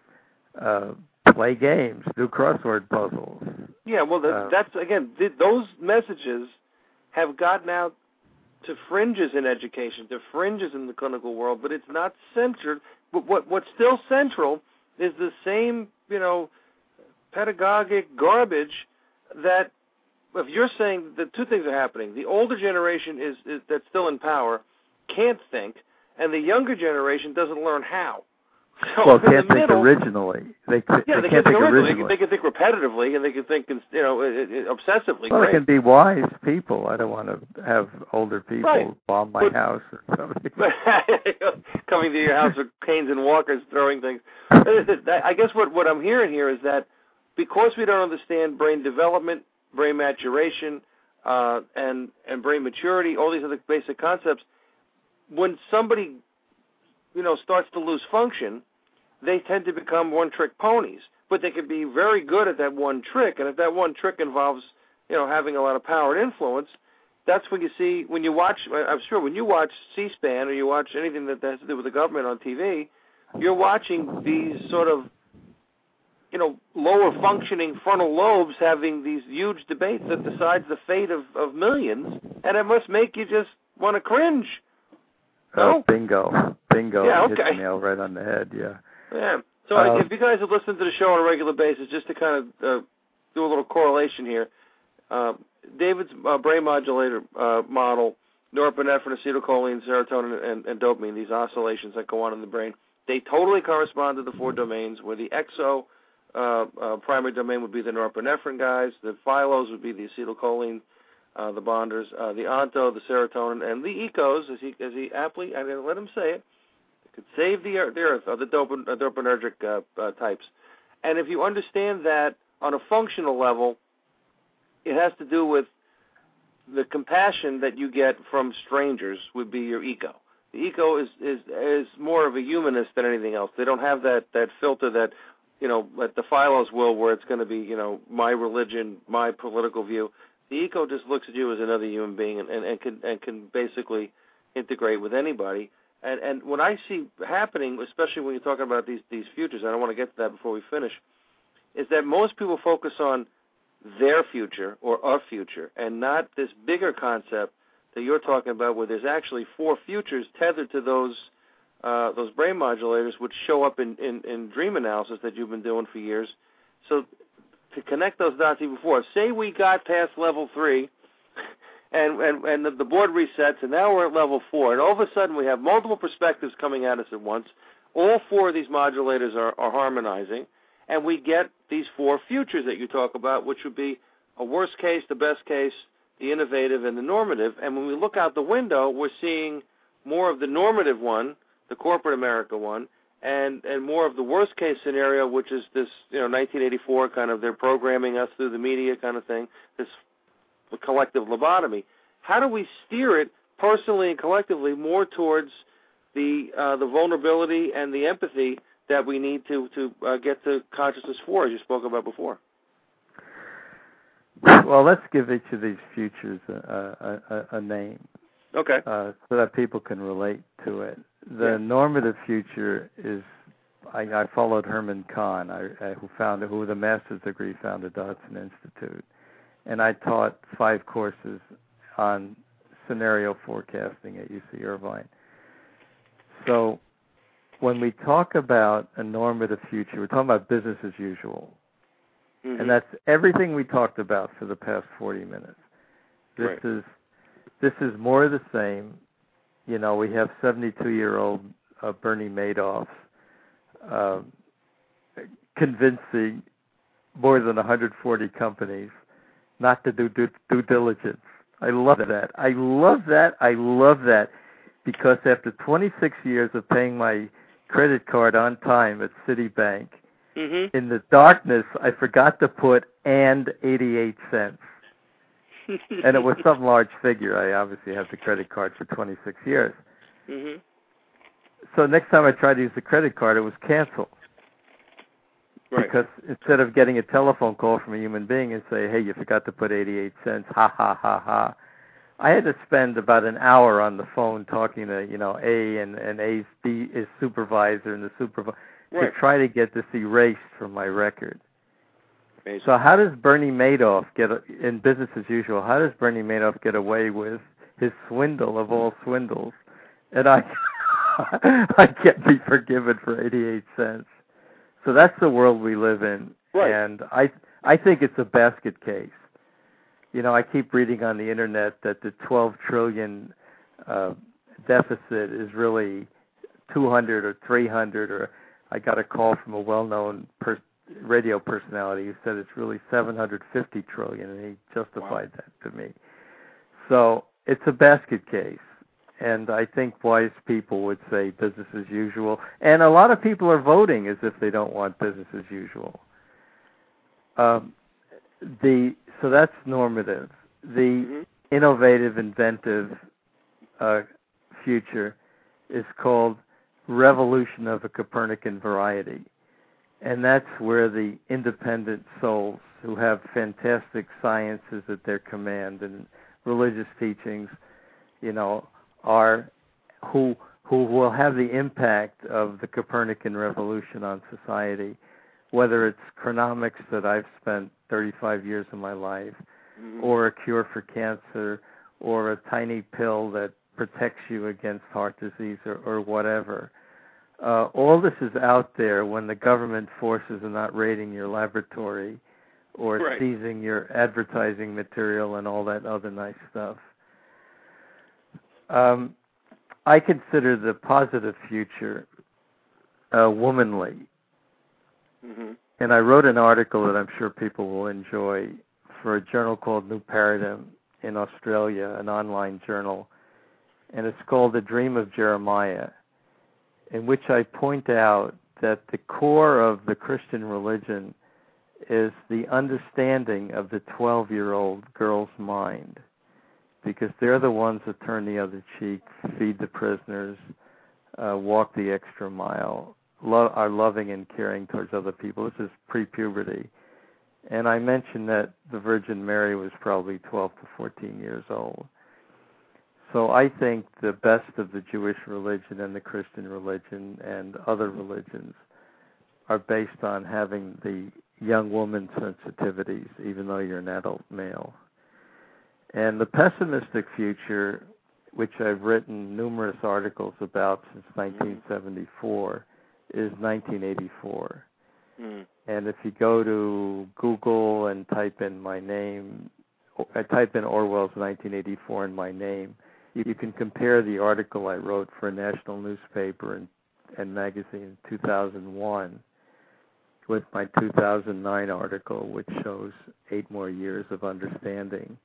uh, play games, do crossword puzzles. Yeah, well, that, uh, that's, again, th- those messages have gotten out to fringes in education, to fringes in the clinical world, but it's not centered. But what what's still central is the same, you know, pedagogic garbage that, if you're saying that two things are happening, the older generation is, is that's still in power can't think, and the younger generation doesn't learn how. So well, can't think middle, originally. They, yeah, they, they can't think originally. originally. They can think repetitively, and they can think, you know, obsessively. Well, great. they can be wise people. I don't want to have older people right. bomb my but, house or something. Coming to your house with canes and walkers, throwing things. I guess what, what I'm hearing here is that because we don't understand brain development, brain maturation, uh, and and brain maturity, all these other basic concepts, when somebody, you know, starts to lose function, they tend to become one-trick ponies. But they can be very good at that one trick, and if that one trick involves, you know, having a lot of power and influence, that's when you see, when you watch, I'm sure when you watch C-SPAN or you watch anything that has to do with the government on T V, you're watching these sort of, you know, lower functioning frontal lobes having these huge debates that decides the fate of, of millions, and it must make you just want to cringe. Oh, no? bingo. Bingo. Yeah, Hit okay. the nail right on the head, yeah. Yeah. So Um, if you guys have listened to the show on a regular basis, just to kind of uh, do a little correlation here, uh, David's uh, brain modulator uh, model, norepinephrine, acetylcholine, serotonin, and, and dopamine, these oscillations that go on in the brain, they totally correspond to the four domains, where the exo uh, uh, primary domain would be the norepinephrine guys, the phylos would be the acetylcholine, uh, the bonders, uh, the onto, the serotonin, and the ecos, as he, as he aptly, I'm going to let him say it, could save the earth, the earth or the dopam, uh, dopaminergic uh, uh, types. And if you understand that on a functional level, it has to do with the compassion that you get from strangers would be your eco. The eco is, is is more of a humanist than anything else. They don't have that, that filter that, you know, at the Philo's will, where it's going to be, you know, my religion, my political view. The eco just looks at you as another human being and, and, and can and can basically integrate with anybody. And and what I see happening, especially when you're talking about these these futures, I don't want to get to that before we finish, is that most people focus on their future or our future and not this bigger concept that you're talking about, where there's actually four futures tethered to those uh, those brain modulators, which show up in, in, in dream analysis that you've been doing for years. So to connect those dots even before, say we got past level three, and, and, and the, the board resets, and now we're at level four, and all of a sudden we have multiple perspectives coming at us at once. All four of these modulators are, are harmonizing, and we get these four futures that you talk about, which would be a worst case, the best case, the innovative, and the normative. And when we look out the window, we're seeing more of the normative one, the corporate America one, and, and more of the worst case scenario, which is this, you know, nineteen eighty-four kind of, they're programming us through the media kind of thing, this collective lobotomy. How do we steer it personally and collectively more towards the uh, the vulnerability and the empathy that we need to, to uh, get to consciousness for, as you spoke about before? Well, let's give each of these futures a, a, a name. Okay. Uh, so that people can relate to it. The yeah. normative future is, I, I followed Herman Kahn, I, I, who founded, who with a master's degree founded the Hudson Institute, and I taught five courses on scenario forecasting at U C Irvine. So when we talk about a normative future, we're talking about business as usual. Mm-hmm. And that's everything we talked about for the past forty minutes. This right. is this is more of the same. You know, we have seventy-two-year-old uh, Bernie Madoff uh, convincing more than one hundred forty companies not to do due, due diligence. I love that. I love that. I love that. Because after twenty-six years of paying my credit card on time at Citibank, mm-hmm. in the darkness, I forgot to put and eighty-eight cents. And it was some large figure. I obviously have the credit card for twenty-six years. Mm-hmm. So next time I tried to use the credit card, it was canceled. Right. Because instead of getting a telephone call from a human being and say, hey, you forgot to put eighty-eight cents, ha, ha, ha, ha, I had to spend about an hour on the phone talking to, you know, A and, and A's B is supervisor and the supervisor right. to try to get this erased from my record. Amazing. So how does Bernie Madoff get, in business as usual, how does Bernie Madoff get away with his swindle of all swindles? And I, I can't be forgiven for eighty-eight cents. So that's the world we live in. Right. And I, I think it's a basket case. You know, I keep reading on the internet that the twelve trillion uh, deficit is really two hundred or three hundred, or I got a call from a well-known per- radio personality who said it's really seven hundred fifty trillion, and he justified wow. that to me. So it's a basket case, and I think wise people would say business as usual, and a lot of people are voting as if they don't want business as usual. Um, the So that's normative. The mm-hmm. innovative, inventive uh, future is called revolution of a Copernican variety. And that's where the independent souls who have fantastic sciences at their command and religious teachings, you know, are who who will have the impact of the Copernican revolution on society, whether it's chronomics that I've spent thirty-five years of my life, mm-hmm. or a cure for cancer, or a tiny pill that protects you against heart disease, or, or whatever. Uh, all this is out there when the government forces are not raiding your laboratory or right. seizing your advertising material and all that other nice stuff. Um, I consider the positive future uh, womanly. Mm-hmm. And I wrote an article that I'm sure people will enjoy for a journal called New Paradigm in Australia, an online journal. And it's called The Dream of Jeremiah, in which I point out that the core of the Christian religion is the understanding of the twelve-year-old girl's mind, because they're the ones that turn the other cheek, feed the prisoners, uh, walk the extra mile, lo- are loving and caring towards other people. This is pre-puberty. And I mentioned that the Virgin Mary was probably twelve to fourteen years old. So I think the best of the Jewish religion and the Christian religion and other religions are based on having the young woman sensitivities, even though you're an adult male. And the pessimistic future, which I've written numerous articles about since nineteen seventy-four, is nineteen eighty-four. Mm. And if you go to Google and type in my name, I type in Orwell's nineteen eighty-four in my name, you can compare the article I wrote for a national newspaper and, and magazine in two thousand one with my two thousand nine article, which shows eight more years of understanding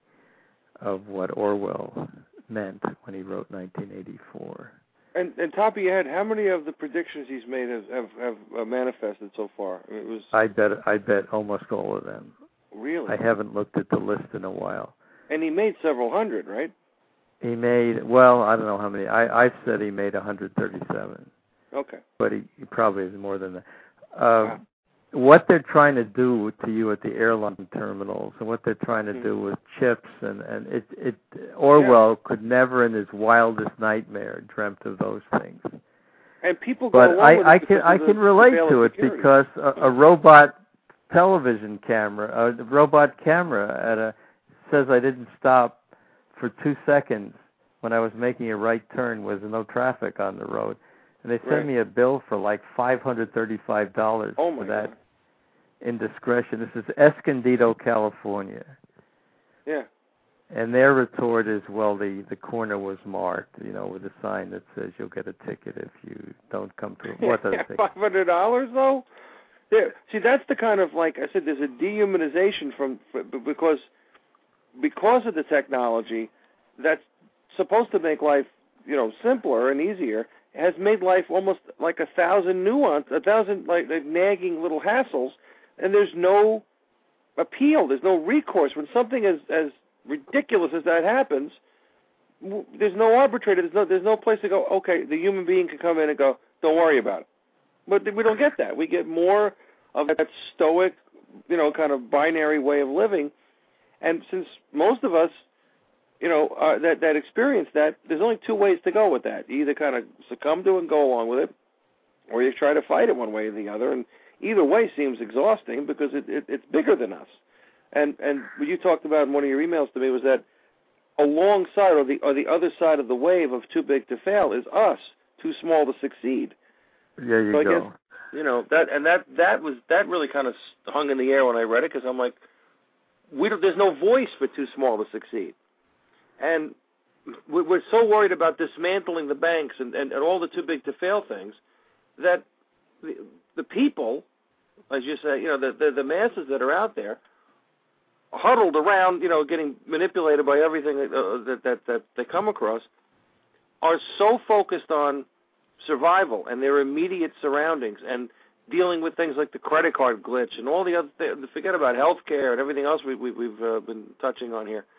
of what Orwell meant when he wrote nineteen eighty-four. And, and top of your head, how many of the predictions he's made have have, have uh, manifested so far? I mean, it was. I bet I bet almost all of them. Really? I haven't looked at the list in a while. And he made several hundred, right? He made, well, I don't know how many. I I said he made one hundred thirty-seven. Okay. But he, he probably is more than that. Uh, wow. What they're trying to do to you at the airline terminals, and what they're trying to mm-hmm. do with chips, and and it it Orwell yeah. could never in his wildest nightmare dreamt of those things. And people go but along I with I it can I can relate to it security. because a, a robot television camera, a robot camera at a says I didn't stop for two seconds when I was making a right turn with no traffic on the road. And they sent right. me a bill for like five hundred thirty-five dollars oh for my that God. indiscretion. This is Escondido, California. Yeah. And their retort is, well, the, the corner was marked, you know, with a sign that says you'll get a ticket if you don't come to it. What does it five hundred dollars, though? There, see, that's the kind of, like I said, there's a dehumanization from, because because of the technology that's supposed to make life, you know, simpler and easier, has made life almost like a thousand nuance, a thousand like, like nagging little hassles, and there's no appeal, there's no recourse. When something as as ridiculous as that happens, w- there's no arbitrator, there's no there's no place to go, okay, the human being can come in and go, don't worry about it. But we don't get that. We get more of that stoic, you know, kind of binary way of living. And since most of us, you know, uh, that that experience that, there's only two ways to go with that. You either kind of succumb to it and go along with it, or you try to fight it one way or the other. And either way seems exhausting because it, it, it's bigger than us. And and what you talked about in one of your emails to me was that alongside or the or the other side of the wave of too big to fail is us, too small to succeed. There you so I go. Guess, you know that and that that was that really kind of hung in the air when I read it because I'm like, we don't, there's no voice for too small to succeed. And we're so worried about dismantling the banks and, and, and all the too big to fail things that the, the people, as you say, you know, the, the the masses that are out there, huddled around, you know, getting manipulated by everything that, uh, that that that they come across, are so focused on survival and their immediate surroundings and dealing with things like the credit card glitch and all the other things. Forget about healthcare and everything else we, we, we've uh, been touching on here.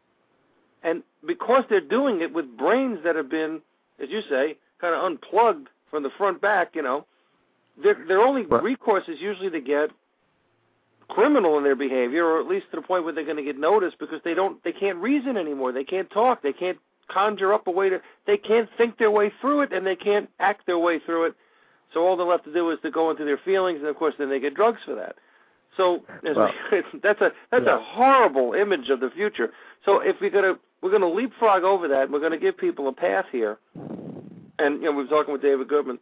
And because they're doing it with brains that have been, as you say, kind of unplugged from the front back, you know, their their only well, recourse is usually to get criminal in their behavior, or at least to the point where they're going to get noticed because they don't, they can't reason anymore. They can't talk. They can't conjure up a way to, they can't think their way through it, and they can't act their way through it. So all they're left to do is to go into their feelings, and of course then they get drugs for that. So well, that's a that's yeah. a horrible image of the future. So if we're gonna we're gonna leapfrog over that, and we're gonna give people a path here. And you know, we were talking with David Goodman.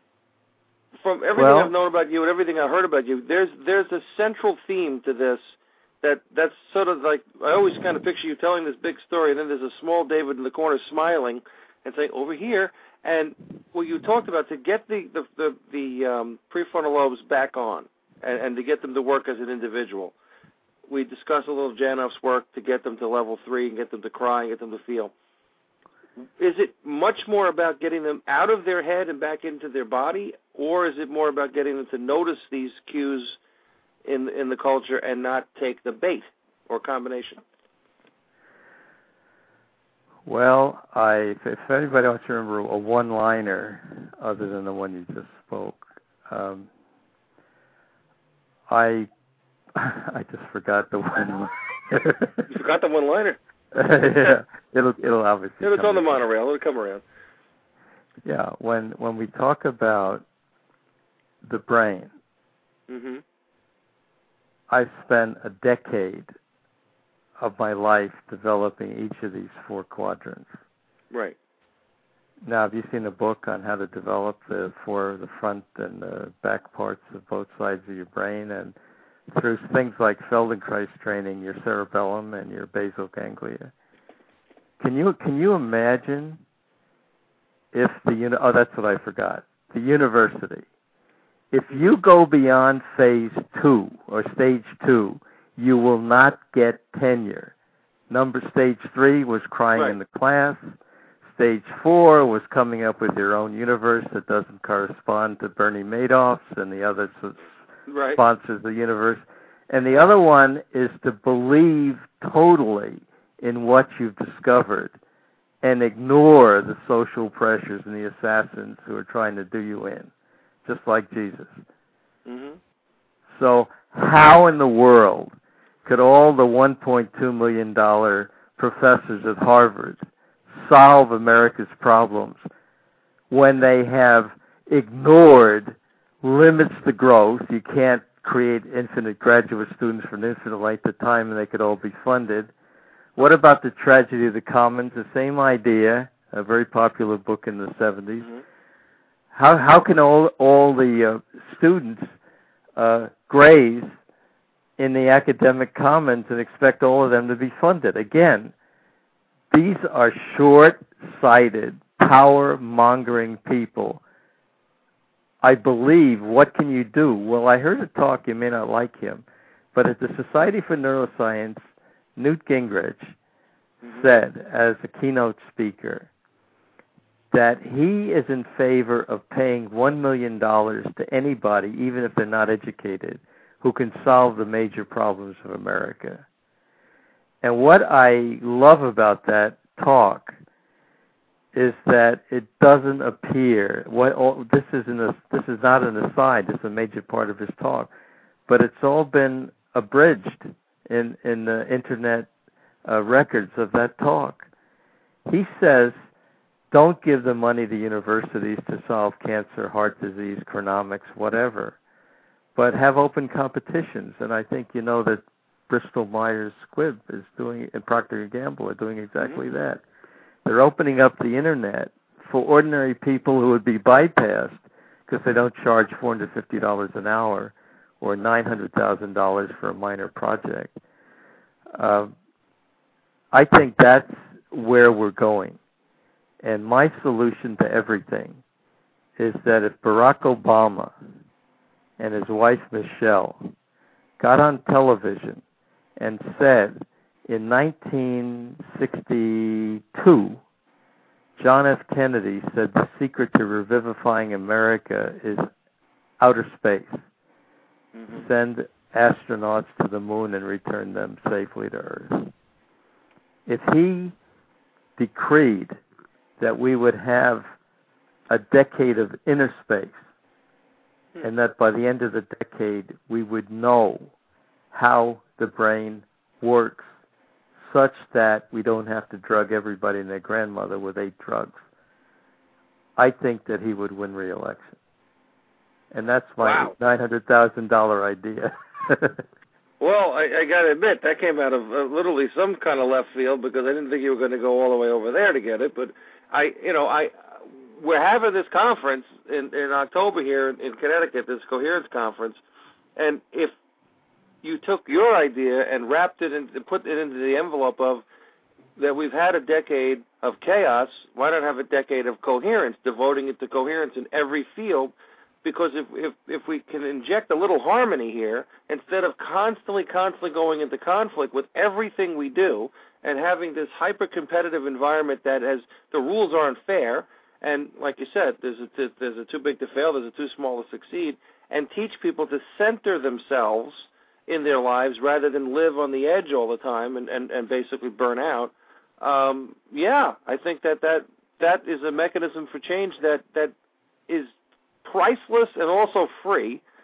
From everything well, I've known about you and everything I heard about you, there's there's a central theme to this that that's sort of like I always kind of picture you telling this big story, and then there's a small David in the corner smiling and saying over here. And what you talked about to get the the the, the um, prefrontal lobes back on. And, and to get them to work as an individual. We discussed a little Janoff's work to get them to level three and get them to cry and get them to feel. Is it much more about getting them out of their head and back into their body, or is it more about getting them to notice these cues in in the culture and not take the bait, or a combination? Well, I if anybody wants to remember a one-liner other than the one you just spoke, I I just forgot the one. You forgot the one-liner? Yeah, it'll it'll obviously. It's on the monorail. It'll come around. Yeah, when when we talk about the brain, mm-hmm. I spent a decade of my life developing each of these four quadrants. Right. Now, have you seen a book on how to develop the four, the front and the back parts of both sides of your brain, and through things like Feldenkrais training, your cerebellum and your basal ganglia? Can you can you imagine if the uni- oh that's what I forgot the university. If you go beyond phase two or stage two, you will not get tenure. Number stage three was crying right. in the class. Stage four was coming up with your own universe that doesn't correspond to Bernie Madoff's and the other right. sponsors the universe. And the other one is to believe totally in what you've discovered and ignore the social pressures and the assassins who are trying to do you in, just like Jesus. Mm-hmm. So how in the world could all the one point two million dollars professors at Harvard solve America's problems when they have ignored limits to growth? You can't create infinite graduate students for an infinite length of time and they could all be funded. What about the tragedy of the commons? The same idea, a very popular book in the seventies. Mm-hmm. How how can all all the uh, students uh, graze in the academic commons and expect all of them to be funded? Again, these are short-sighted, power-mongering people. I believe, what can you do? Well, I heard a talk, you may not like him, but at the Society for Neuroscience, Newt Gingrich mm-hmm. said, as a keynote speaker, that he is in favor of paying one million dollars to anybody, even if they're not educated, who can solve the major problems of America. And what I love about that talk is that it doesn't appear, what all, this isn't a, this is not an aside, it's a major part of his talk, but it's all been abridged in, in the internet uh, records of that talk. He says, don't give the money to universities to solve cancer, heart disease, chronomics, whatever, but have open competitions. And I think you know that Bristol Myers Squibb is doing, and Procter and Gamble are doing exactly mm-hmm. that. They're opening up the internet for ordinary people who would be bypassed because they don't charge four hundred fifty dollars an hour or nine hundred thousand dollars for a minor project. Uh, I think that's where we're going. And my solution to everything is that if Barack Obama and his wife Michelle got on television and said, in nineteen sixty-two, John F. Kennedy said the secret to revivifying America is outer space. Mm-hmm. Send astronauts to the moon and return them safely to Earth. If he decreed that we would have a decade of inner space, hmm. and that by the end of the decade we would know how the brain works such that we don't have to drug everybody and their grandmother with eight drugs, I think that he would win re-election. And that's my wow. nine hundred thousand dollars idea. Well, I, I got to admit, that came out of uh, literally some kind of left field because I didn't think you were going to go all the way over there to get it. But I, you know, I we're having this conference in, in October here in, in Connecticut, this coherence conference, and if you took your idea and wrapped it and put it into the envelope of that we've had a decade of chaos, why not have a decade of coherence, devoting it to coherence in every field? Because if, if if we can inject a little harmony here, instead of constantly, constantly going into conflict with everything we do and having this hyper-competitive environment that has, the rules aren't fair, and like you said, there's a, there's a too big to fail, there's a too small to succeed, and teach people to center themselves in their lives rather than live on the edge all the time and, and, and basically burn out, um, yeah, I think that, that that is a mechanism for change that, that is priceless and also free,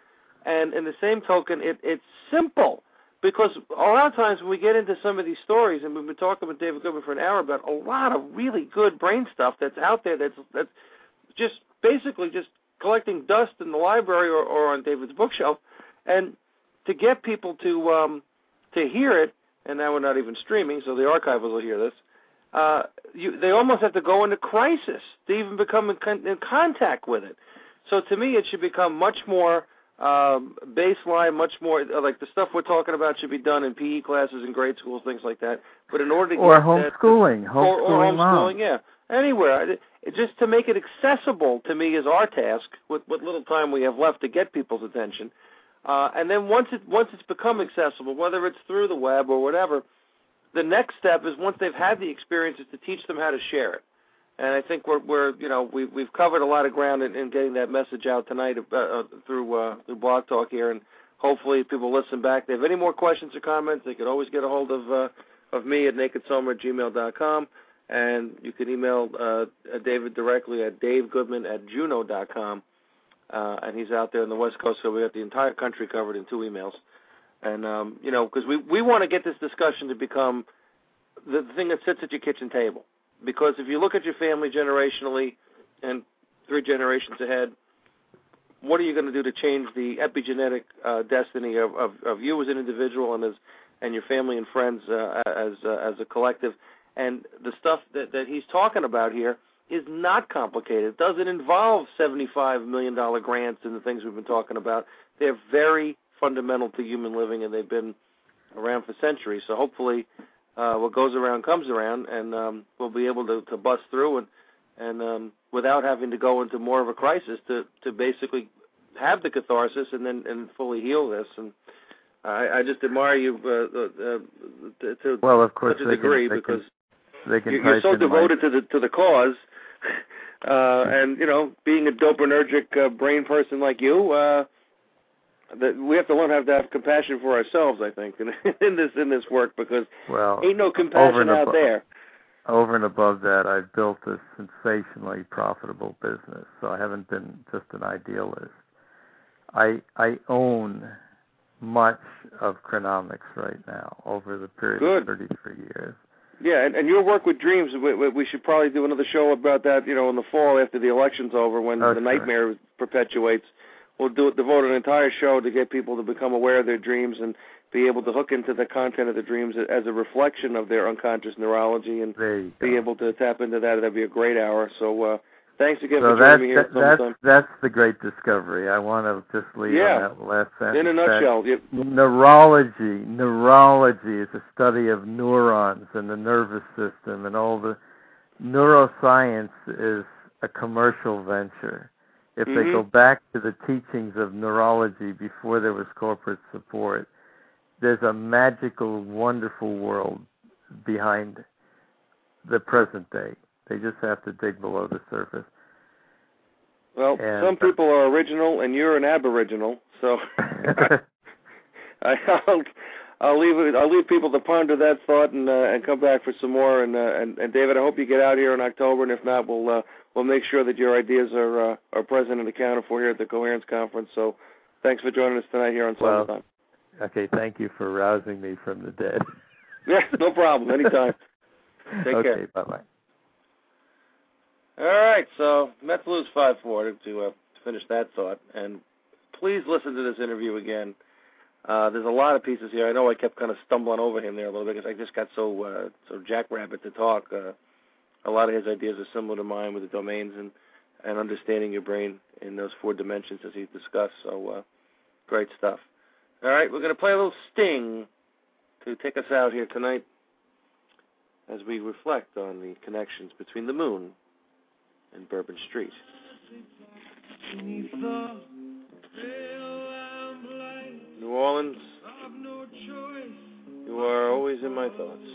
And in the same token, it, it's simple. Because a lot of times when we get into some of these stories, and we've been talking with David Goodman for an hour about a lot of really good brain stuff that's out there that's that's just basically just collecting dust in the library or, or on David's bookshelf, and to get people to um, to hear it, and now we're not even streaming, so the archivers will hear this, uh, you, they almost have to go into crisis to even become in, con- in contact with it. So to me, it should become much more Um, baseline, much more like the stuff we're talking about should be done in P E classes in grade schools, things like that. But in order to or get homeschooling, that, homeschooling, or, or homeschooling, moms. yeah, anywhere, it, it, just to make it accessible to me is our task. With what little time we have left to get people's attention, uh, and then once it once it's become accessible, whether it's through the web or whatever, the next step is once they've had the experience is to teach them how to share it. And I think we're, we're you know, we've, we've covered a lot of ground in, in getting that message out tonight uh, through uh, through Blog Talk here, and hopefully people listen back. If they have any more questions or comments, they could always get a hold of uh, of me at nakedsummer at gmail dot com, and you can email uh, David directly at davegoodman at juno dot com, uh, and he's out there on the West Coast, so we got the entire country covered in two emails. And, um, you know, because we, we want to get this discussion to become the thing that sits at your kitchen table. Because if you look at your family generationally and three generations ahead, what are you going to do to change the epigenetic uh, destiny of, of, of you as an individual and as and your family and friends uh, as uh, as a collective? And the stuff that, that he's talking about here is not complicated. It doesn't involve seventy-five million dollars grants and the things we've been talking about. They're very fundamental to human living, and they've been around for centuries. So hopefully Uh, what goes around comes around, and um, we'll be able to, to bust through and, and um, without having to go into more of a crisis to, to basically have the catharsis and then and fully heal this. And I, I just admire you uh, uh, to, well, of course, such a degree can, because can, they can you're, you're so devoted my... to the to the cause. Uh, and, you know, being a dopaminergic uh, brain person like you, uh, that we have to learn how to have compassion for ourselves, I think, in, in this in this work, because well, ain't no compassion out above, there. Over and above that, I've built a sensationally profitable business, so I haven't been just an idealist. I I own much of Chronomics right now over the period Good. of thirty-three years. Yeah, and, and your work with dreams, we, we should probably do another show about that, you know, in the fall after the election's over, when oh, the sure. nightmare perpetuates. We'll do devote an entire show to get people to become aware of their dreams and be able to hook into the content of the dreams as a reflection of their unconscious neurology and be go. able to tap into that. That'd be a great hour. So uh, thanks again so for joining me here. That, that's, that's the great discovery. I want to just leave yeah. on that last sentence. In a nutshell. Yep. Neurology. Neurology is a study of neurons and the nervous system, and all the neuroscience is a commercial venture. If mm-hmm. they go back to the teachings of neurology before there was corporate support, there's a magical, wonderful world behind the present day. They just have to dig below the surface. Well, and, some people are original, and you're an aboriginal, so I, I'll, I'll leave it, I'll leave people to ponder that thought and uh, and come back for some more. And, uh, and and David, I hope you get out here in October, and if not, we'll uh, we'll make sure that your ideas are uh, are present and accounted for here at the Coherence Conference. So, thanks for joining us tonight here on well, Summertime. Okay, thank you for rousing me from the dead. Yeah, no problem. Anytime. Take okay, care. Okay, bye-bye. All right, so Mets lose five four to uh, finish that thought. And please listen to this interview again. Uh, there's a lot of pieces here. I know I kept kind of stumbling over him there a little bit because I just got so uh, so jackrabbit to talk. Uh, a lot of his ideas are similar to mine with the domains and, and understanding your brain in those four dimensions as he discussed. So uh, great stuff. All right, we're going to play a little Sting to take us out here tonight as we reflect on the connections between the moon and Bourbon Street. New Orleans, you are always in my thoughts.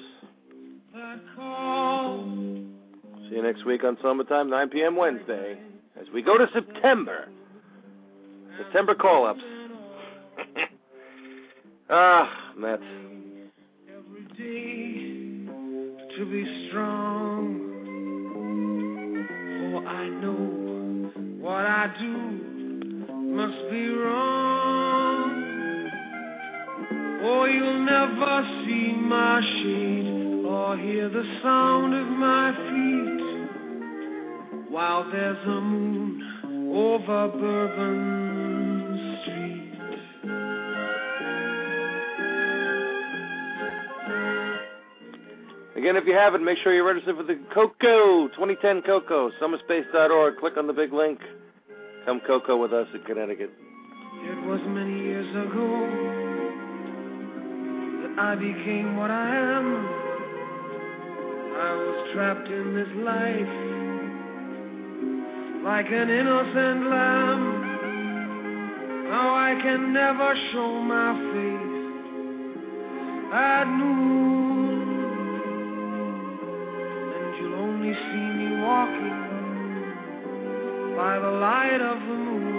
See you next week on Summertime, nine p.m. Wednesday, as we go to September. September call-ups. Ah, Mets. Every day to be strong, for I know what I do must be wrong. Oh, you'll never see my shade or hear the sound of my feet while there's a moon over Bourbon Street. Again, if you haven't, make sure you register for the Coco, twenty ten Coco, summerspace dot org. Click on the big link. Come Coco with us in Connecticut. It was many years ago that I became what I am. I was trapped in this life like an innocent lamb. Now I can never show my face at noon, and you'll only see me walking by the light of the moon.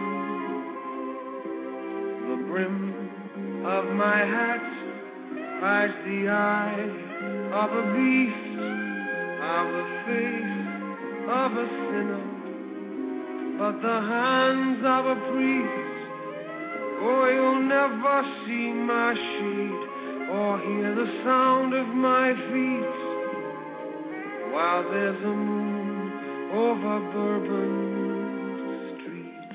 The brim of my hat hides the eye of a beast, of the face of a sinner, but the hands of a priest. Oh, you'll never see my shade or hear the sound of my feet while there's a moon over Bourbon Street.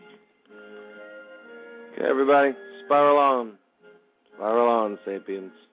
Okay, everybody, spiral on. Spiral on, Sapiens.